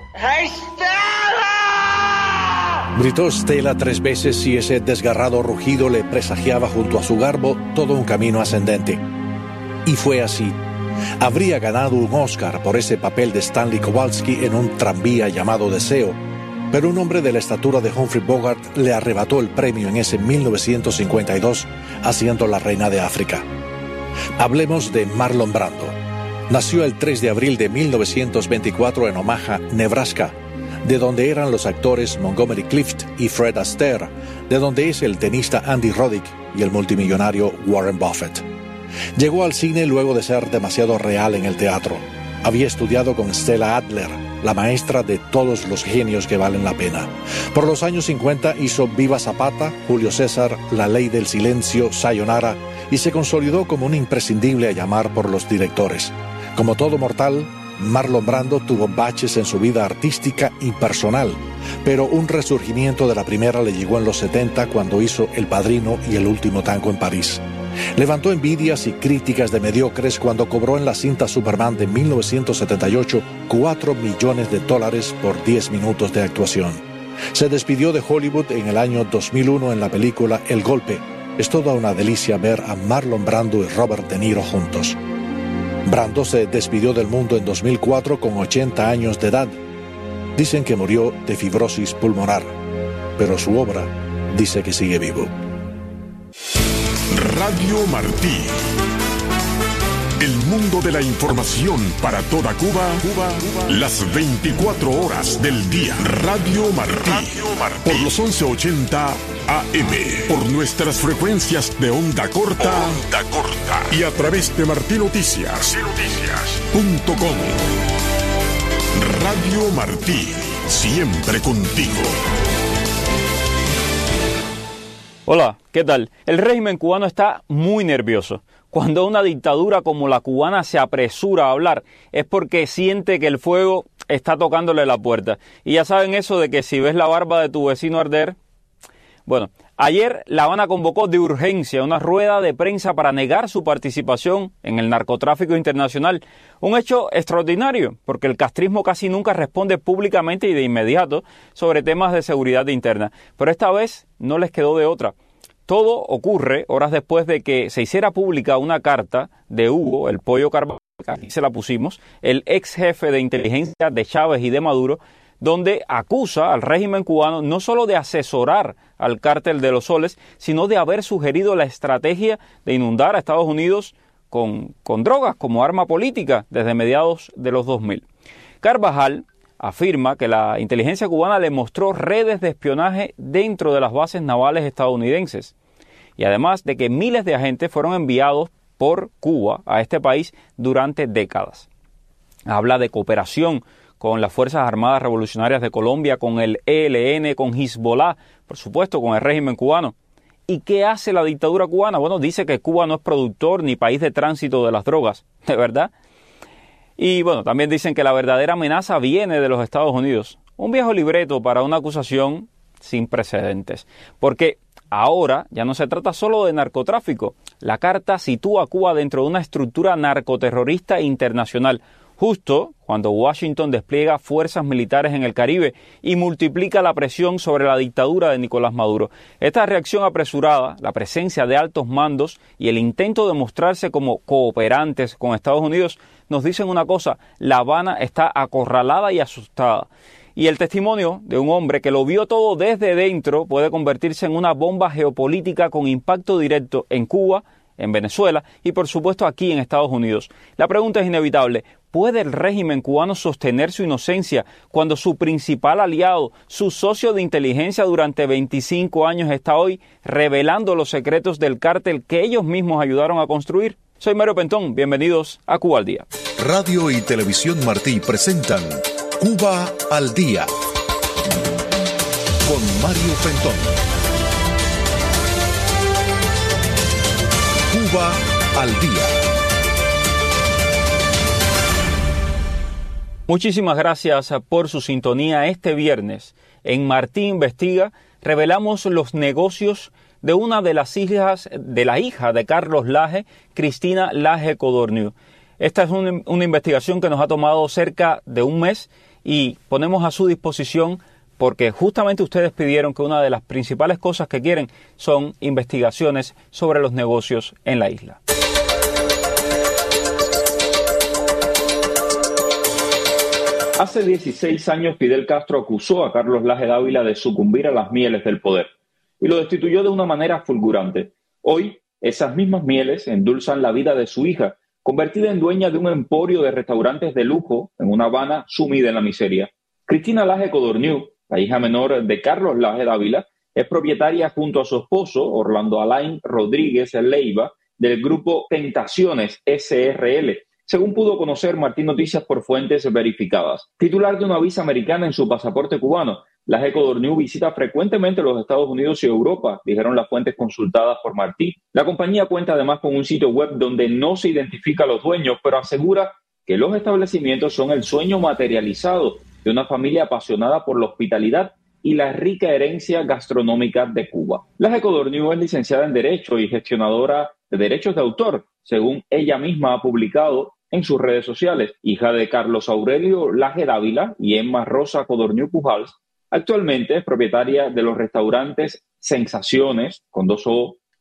¡Estela! Gritó Stella tres veces y ese desgarrado rugido le presagiaba junto a su garbo todo un camino ascendente. Y fue así. Habría ganado un Oscar por ese papel de Stanley Kowalski en un tranvía llamado Deseo, pero un hombre de la estatura de Humphrey Bogart le arrebató el premio en ese mil novecientos cincuenta y dos, haciendo La Reina de África. Hablemos de Marlon Brando. Nació el tres de abril de mil novecientos veinticuatro en Omaha, Nebraska, de donde eran los actores Montgomery Clift y Fred Astaire, de donde es el tenista Andy Roddick y el multimillonario Warren Buffett. Llegó al cine luego de ser demasiado real en el teatro. Había estudiado con Stella Adler, la maestra de todos los genios que valen la pena. Por los años cincuenta hizo Viva Zapata, Julio César, La Ley del Silencio, Sayonara, y se consolidó como un imprescindible a llamar por los directores. Como todo mortal, Marlon Brando tuvo baches en su vida artística y personal, pero un resurgimiento de la primera le llegó en los setenta cuando hizo El Padrino y El Último Tango en París. Levantó envidias y críticas de mediocres cuando cobró en la cinta Superman de mil novecientos setenta y ocho cuatro millones de dólares por diez minutos de actuación. Se despidió de Hollywood en el año dos mil uno en la película El Golpe, Es toda una delicia ver a Marlon Brando y Robert De Niro juntos. Brando se despidió del mundo en dos mil cuatro con ochenta años de edad. Dicen que murió de fibrosis pulmonar, pero su obra dice que sigue vivo. Radio Martí. El mundo de la información para toda Cuba, Cuba, Cuba, las veinticuatro horas del día. Radio Martí. Radio Martí. Por los once ochenta A M. Por nuestras frecuencias de onda corta. Onda corta. Y a través de martinoticias punto com. Radio Martí. Siempre contigo. Hola, ¿qué tal? El régimen cubano está muy nervioso. Cuando una dictadura como la cubana se apresura a hablar es porque siente que el fuego está tocándole la puerta. Y ya saben eso de que si ves la barba de tu vecino arder. Bueno, ayer La Habana convocó de urgencia una rueda de prensa para negar su participación en el narcotráfico internacional. Un hecho extraordinario, porque el castrismo casi nunca responde públicamente y de inmediato sobre temas de seguridad interna. Pero esta vez no les quedó de otra. Todo ocurre horas después de que se hiciera pública una carta de Hugo, el Pollo Carvajal, aquí se la pusimos, el ex jefe de inteligencia de Chávez y de Maduro, donde acusa al régimen cubano no solo de asesorar al cártel de los soles, sino de haber sugerido la estrategia de inundar a Estados Unidos con, con drogas como arma política desde mediados de los dos mil. Carvajal afirma que la inteligencia cubana le mostró redes de espionaje dentro de las bases navales estadounidenses y además de que miles de agentes fueron enviados por Cuba a este país durante décadas. Habla de cooperación con las Fuerzas Armadas Revolucionarias de Colombia, con el E L N, con Hezbollah, por supuesto con el régimen cubano. ¿Y qué hace la dictadura cubana? Bueno, dice que Cuba no es productor ni país de tránsito de las drogas, ¿de verdad? Y bueno, también dicen que la verdadera amenaza viene de los Estados Unidos. Un viejo libreto para una acusación sin precedentes. Porque ahora ya no se trata solo de narcotráfico. La carta sitúa a Cuba dentro de una estructura narcoterrorista internacional, justo cuando Washington despliega fuerzas militares en el Caribe y multiplica la presión sobre la dictadura de Nicolás Maduro. Esta reacción apresurada, la presencia de altos mandos y el intento de mostrarse como cooperantes con Estados Unidos nos dicen una cosa: La Habana está acorralada y asustada. Y el testimonio de un hombre que lo vio todo desde dentro puede convertirse en una bomba geopolítica con impacto directo en Cuba, en Venezuela y por supuesto aquí en Estados Unidos. La pregunta es inevitable: ¿puede el régimen cubano sostener su inocencia cuando su principal aliado, su socio de inteligencia durante veinticinco años, está hoy revelando los secretos del cártel que ellos mismos ayudaron a construir? Soy Mario Pentón, bienvenidos a Cuba al Día. Radio y Televisión Martí presentan Cuba al Día con Mario Pentón. Cuba al Día. Muchísimas gracias por su sintonía. Este viernes en Martí Investiga revelamos los negocios de una de las hijas de la hija de Carlos Laje, Cristina Laje Codorniu. Esta es una, una investigación que nos ha tomado cerca de un mes y ponemos a su disposición porque justamente ustedes pidieron que una de las principales cosas que quieren son investigaciones sobre los negocios en la isla. Hace dieciséis años Fidel Castro acusó a Carlos Laje Dávila de sucumbir a las mieles del poder y lo destituyó de una manera fulgurante. Hoy, esas mismas mieles endulzan la vida de su hija, convertida en dueña de un emporio de restaurantes de lujo en una Habana sumida en la miseria. Cristina Laje Codorniu, la hija menor de Carlos Laje Dávila, es propietaria junto a su esposo, Orlando Alain Rodríguez Leiva, del grupo Tentaciones S R L, según pudo conocer Martín Noticias por fuentes verificadas. Titular de una visa americana en su pasaporte cubano, Laje Codorniu visita frecuentemente los Estados Unidos y Europa, dijeron las fuentes consultadas por Martí. La compañía cuenta además con un sitio web donde no se identifica a los dueños, pero asegura que los establecimientos son el sueño materializado de una familia apasionada por la hospitalidad y la rica herencia gastronómica de Cuba. Laje Codorniu es licenciada en Derecho y gestionadora de derechos de autor, según ella misma ha publicado en sus redes sociales. Hija de Carlos Aurelio Laje Dávila y Emma Rosa Codorniu Pujals, actualmente es propietaria de los restaurantes Sensaciones, con dos O,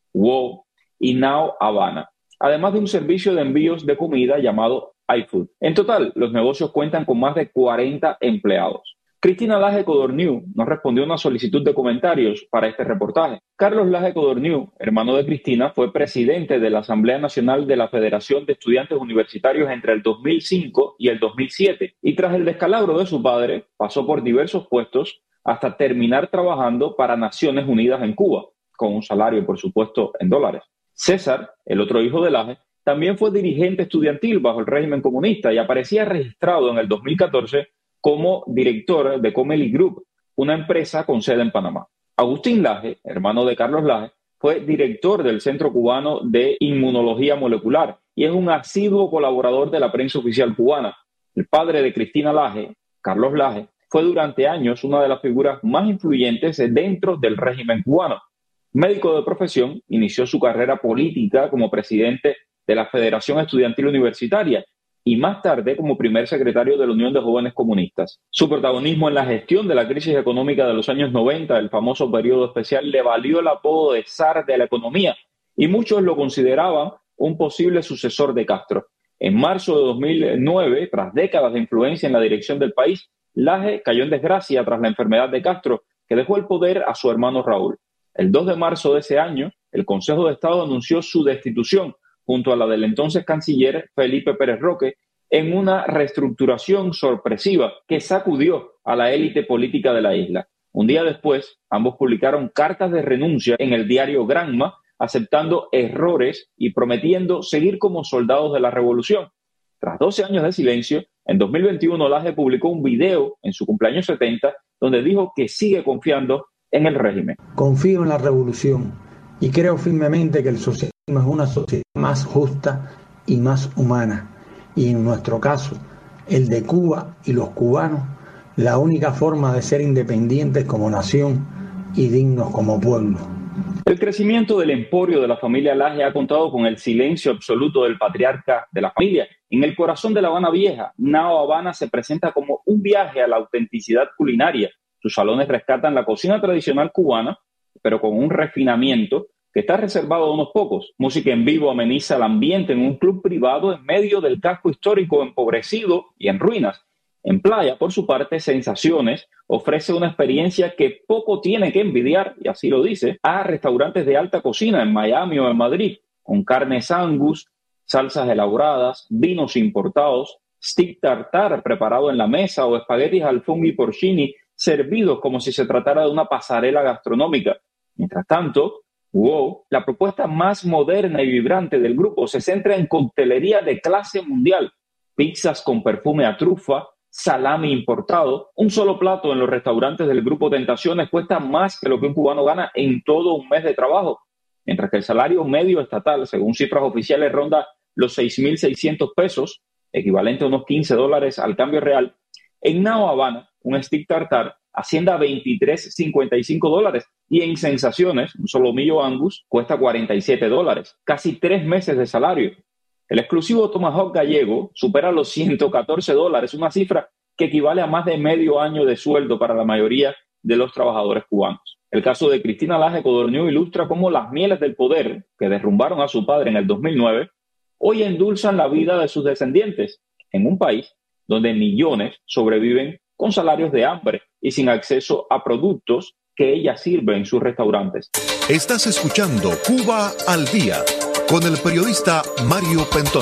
Wow y Now Habana, además de un servicio de envíos de comida llamado iFood. En total, los negocios cuentan con más de cuarenta empleados. Cristina Laje Codorniu nos respondió una solicitud de comentarios para este reportaje. Carlos Laje Codorniu, hermano de Cristina, fue presidente de la Asamblea Nacional de la Federación de Estudiantes Universitarios entre el dos mil cinco y el dos mil siete, y tras el descalabro de su padre, pasó por diversos puestos hasta terminar trabajando para Naciones Unidas en Cuba, con un salario, por supuesto, en dólares. César, el otro hijo de Laje, también fue dirigente estudiantil bajo el régimen comunista y aparecía registrado en el dos mil catorce como director de Comely Group, una empresa con sede en Panamá. Agustín Laje, hermano de Carlos Laje, fue director del Centro Cubano de Inmunología Molecular y es un asiduo colaborador de la prensa oficial cubana. El padre de Cristina Laje, Carlos Laje, fue durante años una de las figuras más influyentes dentro del régimen cubano. Médico de profesión, inició su carrera política como presidente de la Federación Estudiantil Universitaria y más tarde como primer secretario de la Unión de Jóvenes Comunistas. Su protagonismo en la gestión de la crisis económica de los años noventa, el famoso periodo especial, le valió el apodo de zar de la economía y muchos lo consideraban un posible sucesor de Castro. En marzo de dos mil nueve, tras décadas de influencia en la dirección del país, Laje cayó en desgracia tras la enfermedad de Castro, que dejó el poder a su hermano Raúl. El dos de marzo de ese año, el Consejo de Estado anunció su destitución junto a la del entonces canciller Felipe Pérez Roque, en una reestructuración sorpresiva que sacudió a la élite política de la isla. Un día después, ambos publicaron cartas de renuncia en el diario Granma, aceptando errores y prometiendo seguir como soldados de la revolución. Tras doce años de silencio, en dos mil veintiuno Laje publicó un video en su cumpleaños setenta donde dijo que sigue confiando en el régimen. Confío en la revolución y creo firmemente que el socialismo es una sociedad más justa y más humana. Y en nuestro caso, el de Cuba y los cubanos, la única forma de ser independientes como nación y dignos como pueblo. El crecimiento del emporio de la familia Laje ha contado con el silencio absoluto del patriarca de la familia. En el corazón de La Habana Vieja, Now Habana se presenta como un viaje a la autenticidad culinaria. Sus salones rescatan la cocina tradicional cubana, pero con un refinamiento que está reservado a unos pocos. Música en vivo ameniza el ambiente en un club privado en medio del casco histórico empobrecido y en ruinas. En Playa, por su parte, Sensaciones ofrece una experiencia que poco tiene que envidiar, y así lo dice, a restaurantes de alta cocina en Miami o en Madrid, con carnes Angus, salsas elaboradas, vinos importados, stick tartar preparado en la mesa o espaguetis al funghi porcini servidos como si se tratara de una pasarela gastronómica. Mientras tanto, Wow, la propuesta más moderna y vibrante del grupo, se centra en coctelería de clase mundial, pizzas con perfume a trufa, salami importado. Un solo plato en los restaurantes del grupo Tentaciones cuesta más que lo que un cubano gana en todo un mes de trabajo, mientras que el salario medio estatal, según cifras oficiales, ronda los seis mil seiscientos pesos, equivalente a unos quince dólares al cambio real. En Now Habana, un stick tartar asciende a veintitrés cincuenta y cinco dólares y en Sensaciones, un solomillo Angus, cuesta cuarenta y siete dólares, casi tres meses de salario. El exclusivo Tomahawk gallego supera los ciento catorce dólares, una cifra que equivale a más de medio año de sueldo para la mayoría de los trabajadores cubanos. El caso de Cristina Laje Codorniu ilustra cómo las mieles del poder, que derrumbaron a su padre en el dos mil nueve, hoy endulzan la vida de sus descendientes en un país donde millones sobreviven con salarios de hambre y sin acceso a productos que ella sirve en sus restaurantes. Estás escuchando Cuba al Día con el periodista Mario Pentón.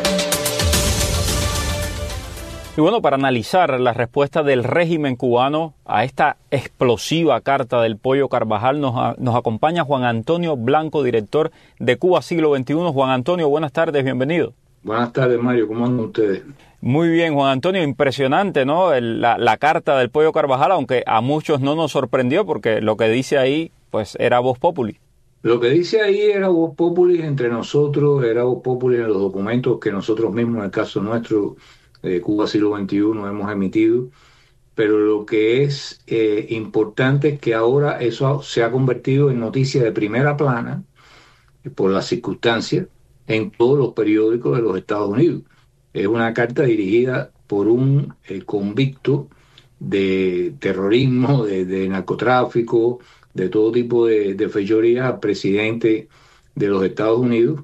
Y bueno, para analizar la respuesta del régimen cubano a esta explosiva carta del Pollo Carvajal, nos, nos acompaña Juan Antonio Blanco, director de Cuba Siglo veintiuno. Juan Antonio, buenas tardes, bienvenido. Buenas tardes, Mario, ¿cómo andan ustedes? Muy bien, Juan Antonio, impresionante, ¿no? El, la, la carta del Pollo Carvajal, aunque a muchos no nos sorprendió porque lo que dice ahí, pues, era Voz Populi. Lo que dice ahí era Voz Populi entre nosotros, era Voz Populi en los documentos que nosotros mismos, en el caso nuestro, eh, Cuba Siglo veintiuno, hemos emitido, pero lo que es eh, importante es que ahora eso se ha convertido en noticia de primera plana, por las circunstancias, en todos los periódicos de los Estados Unidos. Es una carta dirigida por un eh, convicto de terrorismo, de, de narcotráfico, de todo tipo de, de fechorías al presidente de los Estados Unidos,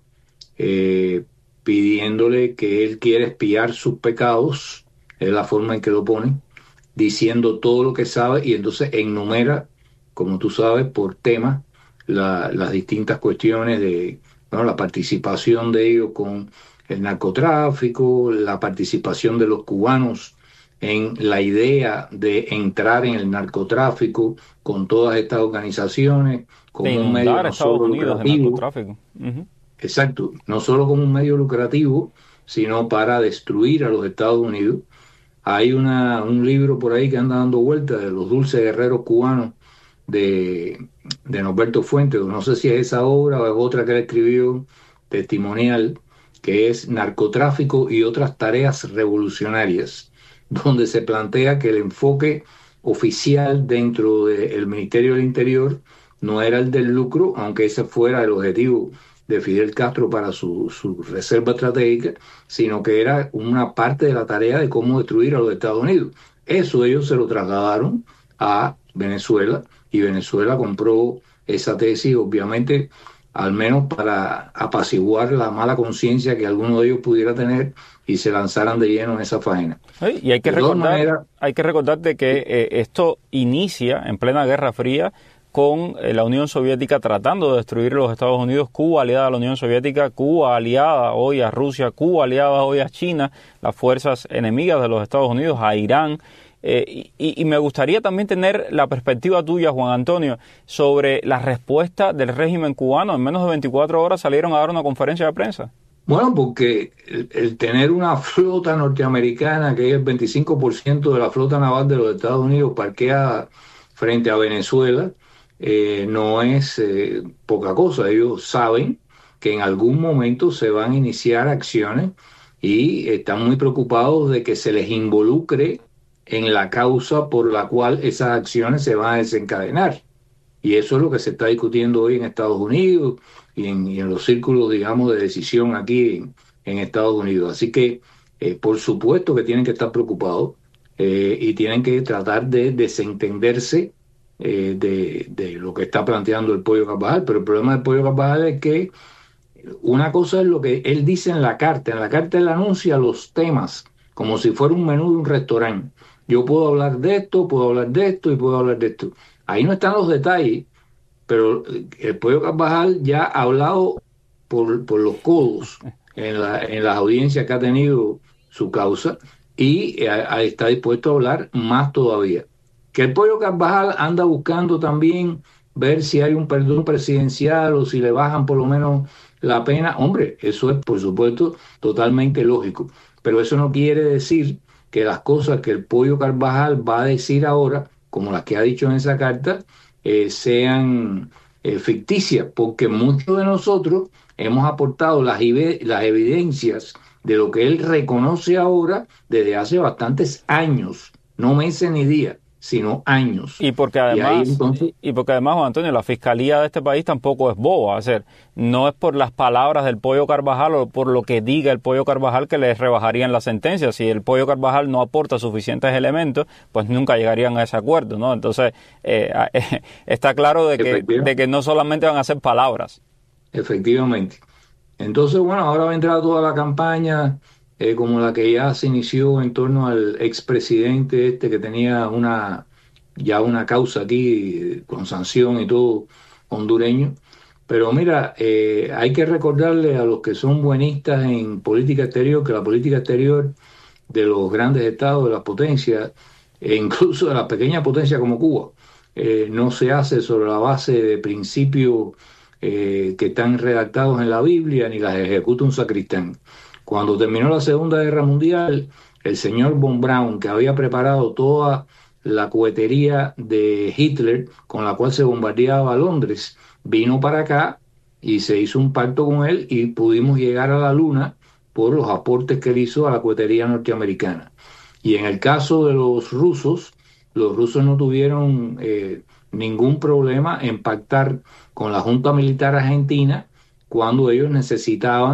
eh, pidiéndole que él quiere espiar sus pecados, es la forma en que lo pone, diciendo todo lo que sabe, y entonces enumera, como tú sabes, por tema, la, las distintas cuestiones de, bueno, la participación de ellos con el narcotráfico, la participación de los cubanos en la idea de entrar en el narcotráfico con todas estas organizaciones, como de un medio no solo lucrativo. Uh-huh. Exacto, no solo como un medio lucrativo, sino para destruir a los Estados Unidos. Hay una, un libro por ahí que anda dando vueltas de los dulces guerreros cubanos de, de Norberto Fuentes, no sé si es esa obra o es otra que él escribió, testimonial, que es Narcotráfico y otras tareas revolucionarias, donde se plantea que el enfoque oficial dentro del Ministerio del Interior no era el del lucro, aunque ese fuera el objetivo de Fidel Castro para su, su reserva estratégica, sino que era una parte de la tarea de cómo destruir a los Estados Unidos. Eso ellos se lo trasladaron a Venezuela, y Venezuela compró esa tesis, obviamente, al menos para apaciguar la mala conciencia que alguno de ellos pudiera tener y se lanzaran de lleno en esa faena. Sí, y hay que, recordar, manera, hay que recordar de que eh, esto inicia en plena Guerra Fría con eh, la Unión Soviética tratando de destruir los Estados Unidos, Cuba aliada a la Unión Soviética, Cuba aliada hoy a Rusia, Cuba aliada hoy a China, las fuerzas enemigas de los Estados Unidos, a Irán. Eh, y, y me gustaría también tener la perspectiva tuya, Juan Antonio, sobre la respuesta del régimen cubano. En menos de veinticuatro horas salieron a dar una conferencia de prensa. Bueno, porque el, el tener una flota norteamericana, que es el veinticinco por ciento de la flota naval de los Estados Unidos, parqueada frente a Venezuela, eh, no es eh, poca cosa. Ellos saben que en algún momento se van a iniciar acciones y están muy preocupados de que se les involucre en la causa por la cual esas acciones se van a desencadenar. Y eso es lo que se está discutiendo hoy en Estados Unidos y en, y en los círculos, digamos, de decisión aquí en, en Estados Unidos. Así que, eh, por supuesto que tienen que estar preocupados eh, y tienen que tratar de desentenderse eh, de, de lo que está planteando el Pollo Carvajal. Pero el problema del Pollo Carvajal es que una cosa es lo que él dice en la carta. En la carta él anuncia los temas como si fuera un menú de un restaurante. Yo puedo hablar de esto, puedo hablar de esto y puedo hablar de esto. Ahí no están los detalles, pero el Pollo Carvajal ya ha hablado por, por los codos en, la, en las audiencias que ha tenido su causa y a, a está dispuesto a hablar más todavía. Que el Pollo Carvajal anda buscando también ver si hay un perdón presidencial o si le bajan por lo menos la pena. Hombre, eso es, por supuesto, totalmente lógico. Pero eso no quiere decir que las cosas que el Pollo Carvajal va a decir ahora, como las que ha dicho en esa carta, eh, sean eh, ficticias, porque muchos de nosotros hemos aportado las, las evidencias de lo que él reconoce ahora desde hace bastantes años, no meses ni días, sino años. Y porque además, y, ahí, entonces, y porque además, Juan Antonio, la fiscalía de este país tampoco es boba. Es decir, no es por las palabras del Pollo Carvajal o por lo que diga el Pollo Carvajal que les rebajarían la sentencia. Si el Pollo Carvajal no aporta suficientes elementos, pues nunca llegarían a ese acuerdo, ¿no? Entonces, eh, eh, está claro de que, de que no solamente van a ser palabras. Efectivamente. Entonces, bueno, ahora vendrá toda la campaña Eh, como la que ya se inició en torno al expresidente este que tenía una ya una causa aquí eh, con sanción y todo hondureño. Pero mira, eh, hay que recordarle a los que son buenistas en política exterior que la política exterior de los grandes estados, de las potencias, e incluso de las pequeñas potencias como Cuba, eh, no se hace sobre la base de principios eh, que están redactados en la Biblia ni las ejecuta un sacristán. Cuando terminó la Segunda Guerra Mundial, el señor von Braun, que había preparado toda la cohetería de Hitler con la cual se bombardeaba Londres, vino para acá y se hizo un pacto con él y pudimos llegar a la Luna por los aportes que él hizo a la cohetería norteamericana. Y en el caso de los rusos, los rusos no tuvieron eh, ningún problema en pactar con la Junta Militar Argentina cuando ellos necesitaban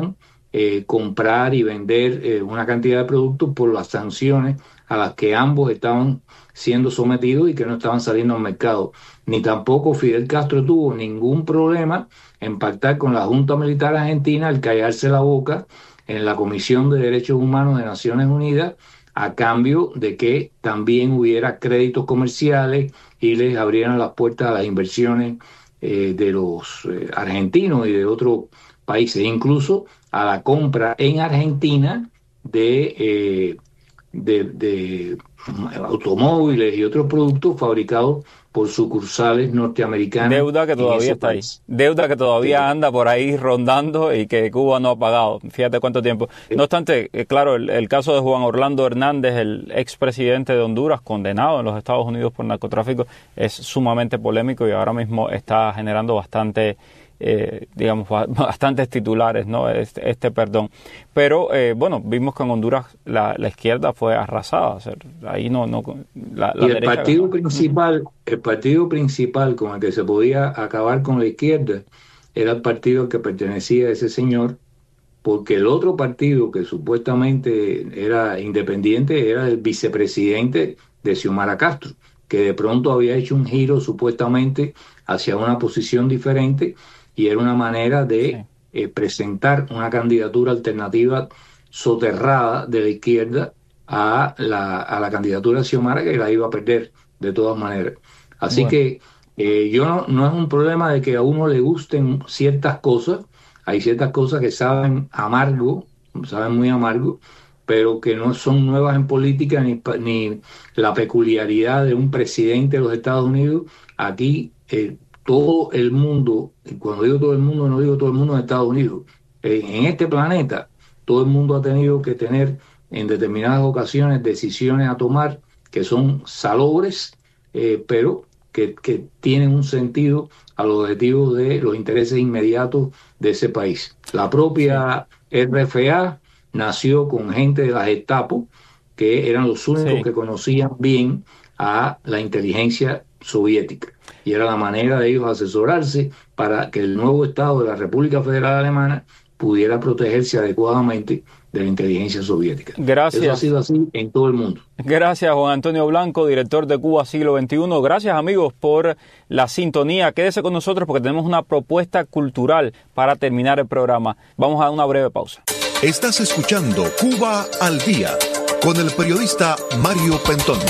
eh, comprar y vender eh, una cantidad de productos por las sanciones a las que ambos estaban siendo sometidos y que no estaban saliendo al mercado. Ni tampoco Fidel Castro tuvo ningún problema en pactar con la Junta Militar Argentina al callarse la boca en la Comisión de Derechos Humanos de Naciones Unidas, a cambio de que también hubiera créditos comerciales y les abrieran las puertas a las inversiones eh, de los eh, argentinos y de otros países, incluso a la compra en Argentina de, eh, de, de automóviles y otros productos fabricados por sucursales norteamericanas. Deuda que todavía está ahí. Deuda que todavía anda por ahí rondando y que Cuba no ha pagado. Fíjate cuánto tiempo. No obstante, eh, claro, el, el caso de Juan Orlando Hernández, el expresidente de Honduras, condenado en los Estados Unidos por narcotráfico, es sumamente polémico y ahora mismo está generando bastante... Eh, digamos, bastantes titulares, ¿no? Este, este perdón. Pero, eh, bueno, vimos que en Honduras la, la izquierda fue arrasada. O sea, ahí no... no la, la y el derecha partido ganó. principal, el partido principal con el que se podía acabar con la izquierda era el partido al que pertenecía a ese señor, porque el otro partido que supuestamente era independiente era el vicepresidente de Xiomara Castro, que de pronto había hecho un giro supuestamente hacia una posición diferente, y era una manera de sí. eh, presentar una candidatura alternativa soterrada de la izquierda a la, a la candidatura de Xiomara, que la iba a perder de todas maneras. Así bueno. que eh, yo no, no es un problema de que a uno le gusten ciertas cosas. Hay ciertas cosas que saben amargo, saben muy amargo, pero que no son nuevas en política, ni, ni la peculiaridad de un presidente de los Estados Unidos. Aquí eh, todo el mundo, y cuando digo todo el mundo, no digo todo el mundo de Estados Unidos, eh, en este planeta todo el mundo ha tenido que tener en determinadas ocasiones decisiones a tomar que son salobres, eh, pero que, que tienen un sentido a los objetivos de los intereses inmediatos de ese país. La propia R F A nació con gente de la Gestapo, que eran los únicos sí. que conocían bien a la inteligencia soviética. Y era la manera de ellos asesorarse para que el nuevo Estado de la República Federal Alemana pudiera protegerse adecuadamente de la inteligencia soviética. Gracias. Eso ha sido así en todo el mundo. Gracias, Juan Antonio Blanco, director de Cuba Siglo veintiuno. Gracias, amigos, por la sintonía. Quédese con nosotros porque tenemos una propuesta cultural para terminar el programa. Vamos a una breve pausa. Estás escuchando Cuba al Día con el periodista Mario Pentón.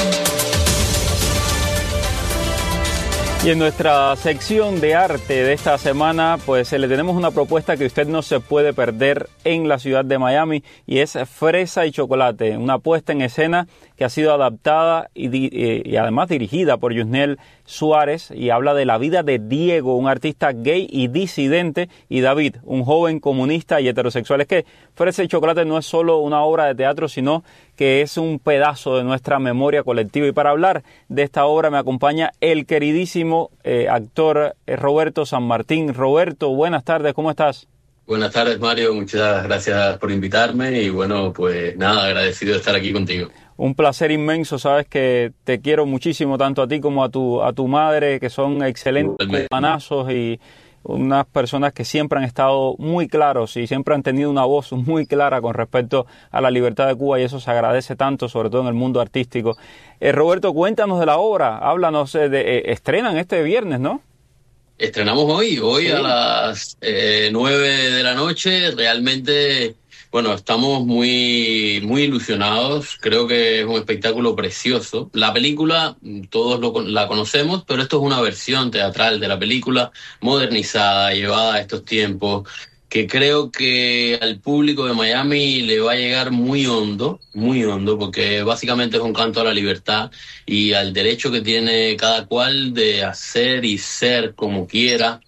Y en nuestra sección de arte de esta semana, pues le tenemos una propuesta que usted no se puede perder en la ciudad de Miami, y es Fresa y Chocolate, una puesta en escena que ha sido adaptada y, y, y además dirigida por Yusnel Suárez, y habla de la vida de Diego, un artista gay y disidente, y David, un joven comunista y heterosexual. Es que Fresa y Chocolate no es solo una obra de teatro, sino que es un pedazo de nuestra memoria colectiva. Y para hablar de esta obra me acompaña el queridísimo eh, actor eh, Roberto San Martín. Roberto, buenas tardes, ¿cómo estás? Buenas tardes, Mario, muchas gracias por invitarme y bueno, pues nada, agradecido de estar aquí contigo. Un placer inmenso, sabes que te quiero muchísimo, tanto a ti como a tu, a tu madre, que son excelentes hermanazos y unas personas que siempre han estado muy claros y siempre han tenido una voz muy clara con respecto a la libertad de Cuba, y eso se agradece tanto, sobre todo en el mundo artístico. Eh, Roberto, cuéntanos de la obra, háblanos, eh, de, eh, estrenan este viernes, ¿no? Estrenamos hoy, hoy sí. a las eh, nueve de la noche, realmente... Bueno, estamos muy, muy ilusionados, creo que es un espectáculo precioso. La película, todos lo, la conocemos, pero esto es una versión teatral de la película, modernizada, llevada a estos tiempos, que creo que al público de Miami le va a llegar muy hondo, muy hondo, porque básicamente es un canto a la libertad y al derecho que tiene cada cual de hacer y ser como quiera.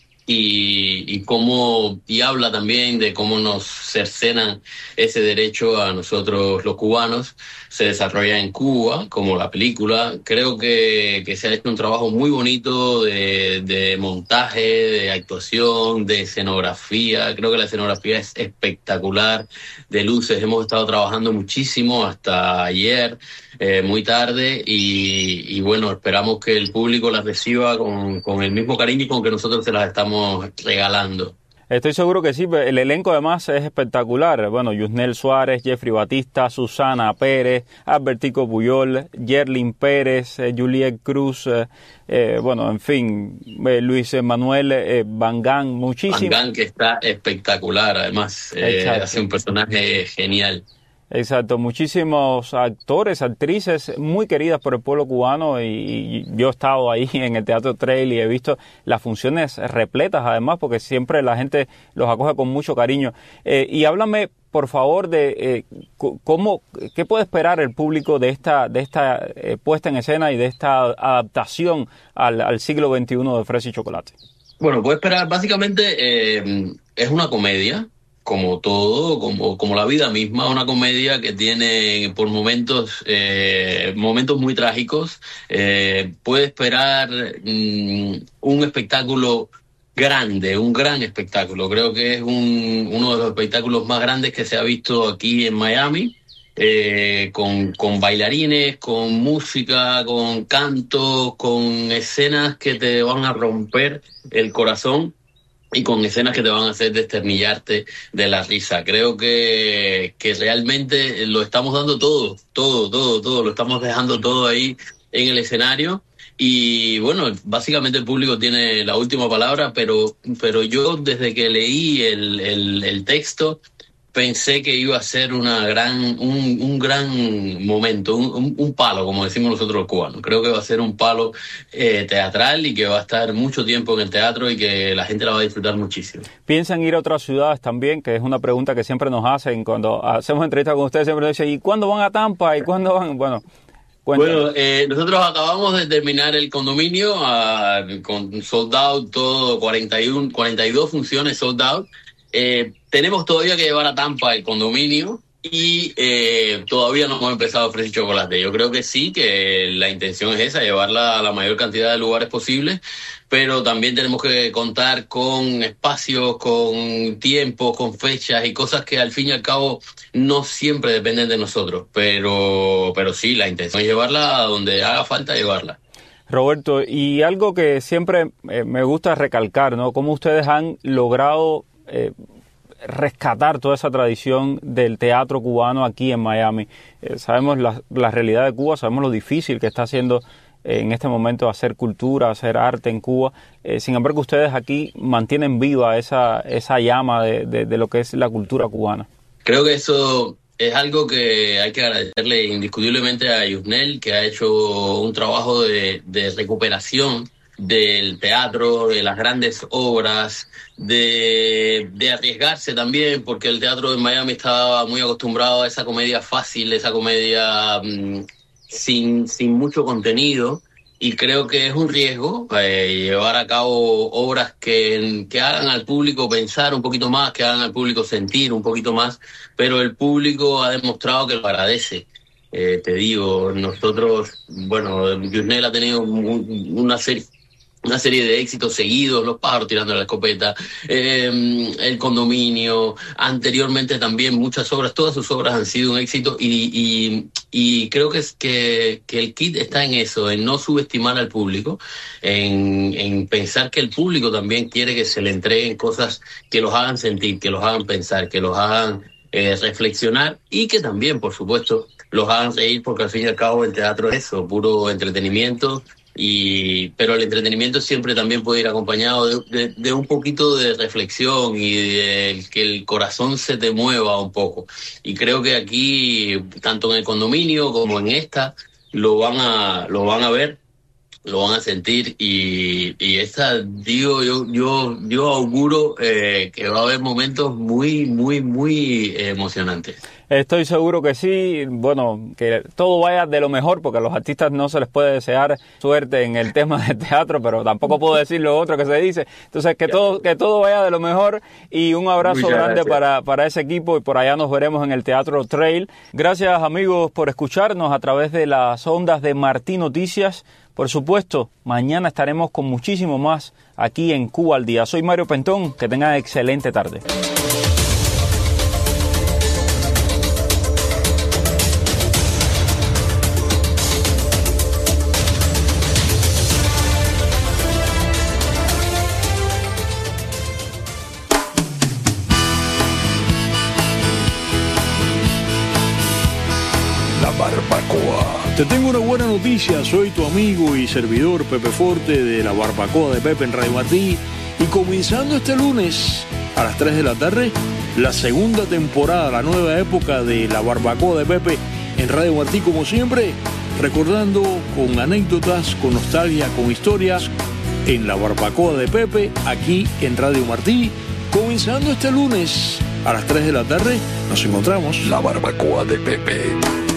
Y, y cómo y habla también de cómo nos cercenan ese derecho a nosotros los cubanos. Se desarrolla en Cuba, como la película. Creo que, que se ha hecho un trabajo muy bonito de, de montaje, de actuación, de escenografía. Creo que la escenografía es espectacular, de luces. Hemos estado trabajando muchísimo hasta ayer, eh, muy tarde, y, y bueno, esperamos que el público las reciba con, con el mismo cariño con que nosotros se las estamos regalando. Estoy seguro que sí, el elenco además es espectacular. Bueno, Yusnel Suárez, Jeffrey Batista, Susana Pérez, Albertico Puyol, Yerlin Pérez, eh, Juliet Cruz, eh, eh, bueno, en fin, eh, Luis Manuel eh, Van Gang, muchísimo. Van Gang, que está espectacular, además, eh, hace un personaje genial. Exacto, muchísimos actores, actrices muy queridas por el pueblo cubano, y, y yo he estado ahí en el Teatro Trail y he visto las funciones repletas además, porque siempre la gente los acoge con mucho cariño. Eh, y háblame por favor de eh, cómo, qué puede esperar el público de esta, de esta eh, puesta en escena y de esta adaptación al, al siglo veintiuno de Fresa y Chocolate. Bueno, puede esperar, básicamente eh, es una comedia, como todo, como, como la vida misma, una comedia que tiene por momentos eh, momentos muy trágicos. Eh, puede esperar mm, un espectáculo grande, un gran espectáculo. Creo que es un, uno de los espectáculos más grandes que se ha visto aquí en Miami, eh, con, con bailarines, con música, con canto, con escenas que te van a romper el corazón y con escenas que te van a hacer desternillarte de la risa. Creo que, que realmente lo estamos dando todo, todo, todo, todo, lo estamos dejando todo ahí en el escenario. Y bueno, básicamente el público tiene la última palabra, pero, pero yo desde que leí el, el, el texto pensé que iba a ser una gran, un, un gran momento, un, un, un palo, como decimos nosotros los cubanos. Creo que va a ser un palo eh, teatral y que va a estar mucho tiempo en el teatro y que la gente la va a disfrutar muchísimo. ¿Piensan ir a otras ciudades también? Que es una pregunta que siempre nos hacen cuando hacemos entrevistas con ustedes, siempre nos dicen, ¿y cuándo van a Tampa? ¿Y cuándo van? Bueno, cuéntanos. Bueno, eh, nosotros acabamos de terminar el condominio uh, con sold out, todo, cuarenta y uno, cuarenta y dos funciones sold out. Eh, tenemos todavía que llevar a Tampa el condominio y eh, todavía no hemos empezado Fresa y Chocolate. Yo creo que sí, que la intención es esa, llevarla a la mayor cantidad de lugares posibles, pero también tenemos que contar con espacios, con tiempos, con fechas y cosas que al fin y al cabo no siempre dependen de nosotros, pero, pero sí, la intención es llevarla a donde haga falta llevarla. Roberto, y algo que siempre eh, me gusta recalcar, ¿no? Cómo ustedes han logrado Eh, rescatar toda esa tradición del teatro cubano aquí en Miami. Eh, sabemos la, la realidad de Cuba, sabemos lo difícil que está haciendo eh, en este momento hacer cultura, hacer arte en Cuba. Eh, sin embargo, ustedes aquí mantienen viva esa, esa llama de, de, de lo que es la cultura cubana. Creo que eso es algo que hay que agradecerle indiscutiblemente a Yusnel, que ha hecho un trabajo de, de recuperación del teatro, de las grandes obras, de, de arriesgarse también, porque el teatro de Miami estaba muy acostumbrado a esa comedia fácil, esa comedia mmm, sin, sin mucho contenido, y creo que es un riesgo eh, llevar a cabo obras que, que hagan al público pensar un poquito más, que hagan al público sentir un poquito más, pero el público ha demostrado que lo agradece. Eh, te digo, nosotros, bueno, Yusnel ha tenido un, una serie una serie de éxitos seguidos, Los pájaros tirando la escopeta, eh, El condominio, anteriormente también muchas obras, todas sus obras han sido un éxito y, y, y creo que, es que, que el kit está en eso, en no subestimar al público, en, en pensar que el público también quiere que se le entreguen cosas que los hagan sentir, que los hagan pensar, que los hagan eh, reflexionar y que también, por supuesto, los hagan reír, porque al fin y al cabo el teatro es eso, puro entretenimiento. Y, pero el entretenimiento siempre también puede ir acompañado de, de, de un poquito de reflexión y de que el corazón se te mueva un poco. Y creo que aquí, tanto en el condominio como en esta, lo van a, lo van a ver, lo van a sentir y, y esta, digo, yo, yo, yo auguro eh, que va a haber momentos muy, muy, muy eh, emocionantes. Estoy seguro que sí, bueno, que todo vaya de lo mejor, porque a los artistas no se les puede desear suerte en el tema del teatro, pero tampoco puedo decir lo otro que se dice. Entonces, que todo que todo vaya de lo mejor y un abrazo Muchas grande para, para ese equipo y por allá nos veremos en el Teatro Trail. Gracias, amigos, por escucharnos a través de las ondas de Martí Noticias. Por supuesto, mañana estaremos con muchísimo más aquí en Cuba al Día. Soy Mario Pentón, que tengan excelente tarde. barbacoa. Te tengo una buena noticia, soy tu amigo y servidor Pepe Forte de la barbacoa de Pepe en Radio Martí, y comenzando este lunes a las tres de la tarde, la segunda temporada, la nueva época de la barbacoa de Pepe en Radio Martí, como siempre, recordando con anécdotas, con nostalgia, con historias, en la barbacoa de Pepe, aquí en Radio Martí, comenzando este lunes a las tres de la tarde, nos encontramos. La barbacoa de Pepe.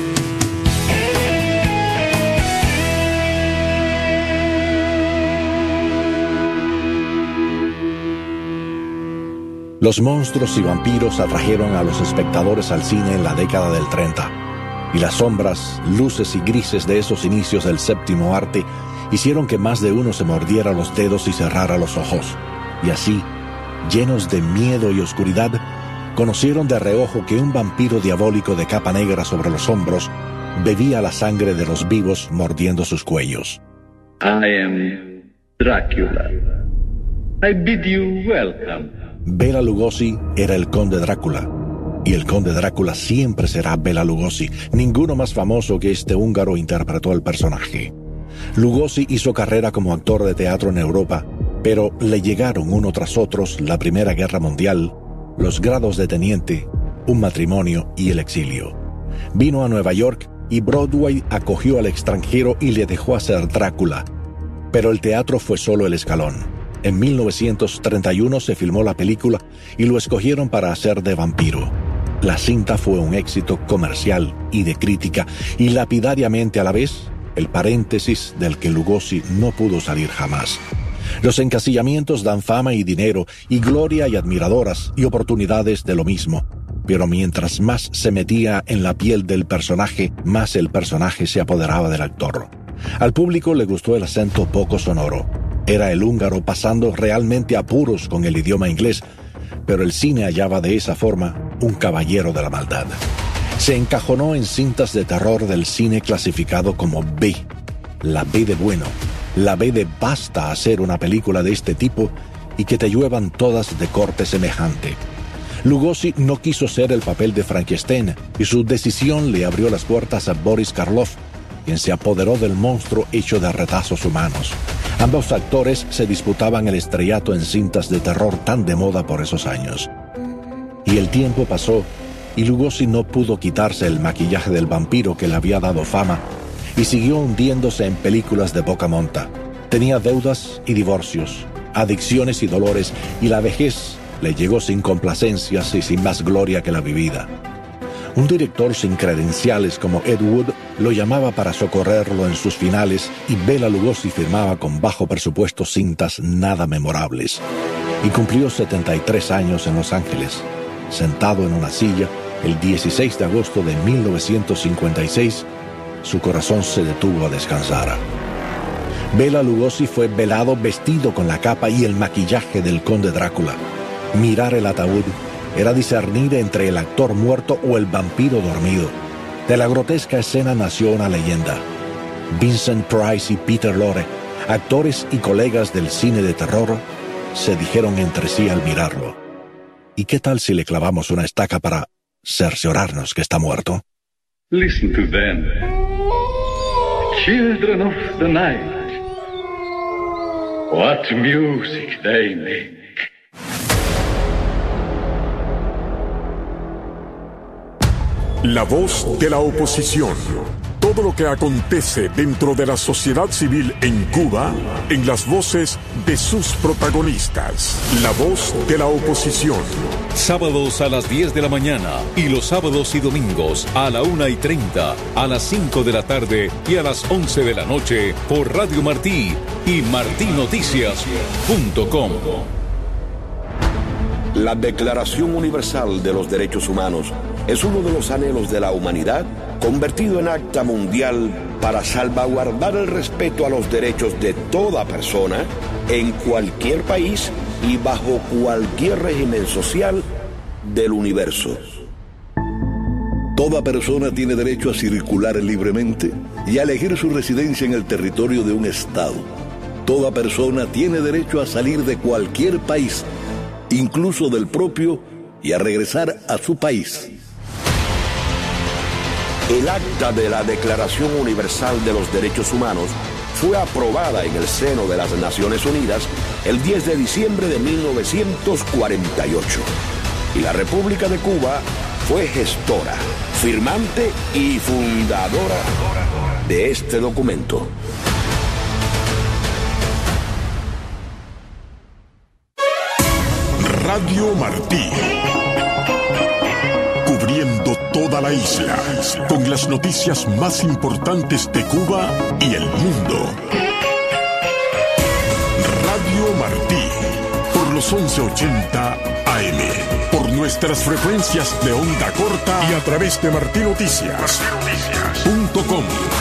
Los monstruos y vampiros atrajeron a los espectadores al cine en la década del treinta, y las sombras, luces y grises de esos inicios del séptimo arte hicieron que más de uno se mordiera los dedos y cerrara los ojos, y así, llenos de miedo y oscuridad, conocieron de reojo que un vampiro diabólico de capa negra sobre los hombros bebía la sangre de los vivos mordiendo sus cuellos. I am Dracula. I bid you welcome. Bela Lugosi era el conde Drácula, y el conde Drácula siempre será Bela Lugosi. Ninguno más famoso que este húngaro interpretó el personaje. Lugosi hizo carrera como actor de teatro en Europa, pero le llegaron uno tras otros la Primera Guerra Mundial, los grados de teniente, un matrimonio y el exilio. Vino a Nueva York y Broadway acogió al extranjero y le dejó hacer Drácula. Pero el teatro fue solo el escalón. En mil novecientos treinta y uno se filmó la película y lo escogieron para hacer de vampiro. La cinta fue un éxito comercial y de crítica, y lapidariamente a la vez, el paréntesis del que Lugosi no pudo salir jamás. Los encasillamientos dan fama y dinero, y gloria y admiradoras, y oportunidades de lo mismo. Pero mientras más se metía en la piel del personaje, más el personaje se apoderaba del actor. Al público le gustó el acento poco sonoro. Era el húngaro pasando realmente apuros con el idioma inglés, pero el cine hallaba de esa forma un caballero de la maldad. Se encajonó en cintas de terror del cine clasificado como B, la B de bueno, la B de basta hacer una película de este tipo y que te lluevan todas de corte semejante. Lugosi no quiso ser el papel de Frankenstein, y su decisión le abrió las puertas a Boris Karloff, quien se apoderó del monstruo hecho de retazos humanos. Ambos actores se disputaban el estrellato en cintas de terror tan de moda por esos años. Y el tiempo pasó, y Lugosi no pudo quitarse el maquillaje del vampiro que le había dado fama, y siguió hundiéndose en películas de poca monta. Tenía deudas y divorcios, adicciones y dolores, y la vejez le llegó sin complacencias y sin más gloria que la vivida. Un director sin credenciales como Ed Wood lo llamaba para socorrerlo en sus finales, y Bela Lugosi firmaba con bajo presupuesto cintas nada memorables. Y cumplió setenta y tres años en Los Ángeles, sentado en una silla, el dieciséis de agosto de mil novecientos cincuenta y seis, su corazón se detuvo a descansar. Bela Lugosi fue velado vestido con la capa y el maquillaje del conde Drácula. Mirar el ataúd era discernir entre el actor muerto o el vampiro dormido. De la grotesca escena nació una leyenda. Vincent Price y Peter Lorre, actores y colegas del cine de terror, se dijeron entre sí al mirarlo: ¿y qué tal si le clavamos una estaca para cerciorarnos que está muerto? Listen to them. Children of the night. What music they make. La voz de la oposición. Todo lo que acontece dentro de la sociedad civil en Cuba, en las voces de sus protagonistas. La voz de la oposición. Sábados a las diez de la mañana y los sábados y domingos a la una y treinta, a las cinco de la tarde y a las once de la noche por Radio Martí y martí noticias punto com. La Declaración Universal de los Derechos Humanos es uno de los anhelos de la humanidad convertido en acta mundial para salvaguardar el respeto a los derechos de toda persona en cualquier país y bajo cualquier régimen social del universo. Toda persona tiene derecho a circular libremente y a elegir su residencia en el territorio de un estado. Toda persona tiene derecho a salir de cualquier país, incluso del propio, y a regresar a su país. El acta de la Declaración Universal de los Derechos Humanos fue aprobada en el seno de las Naciones Unidas el diez de diciembre de mil novecientos cuarenta y ocho. Y la República de Cuba fue gestora, firmante y fundadora de este documento. Radio Martí. Cubriendo toda la isla con las noticias más importantes de Cuba y el mundo. Radio Martí, por los once ochenta A M, por nuestras frecuencias de onda corta y a través de martinoticias punto com.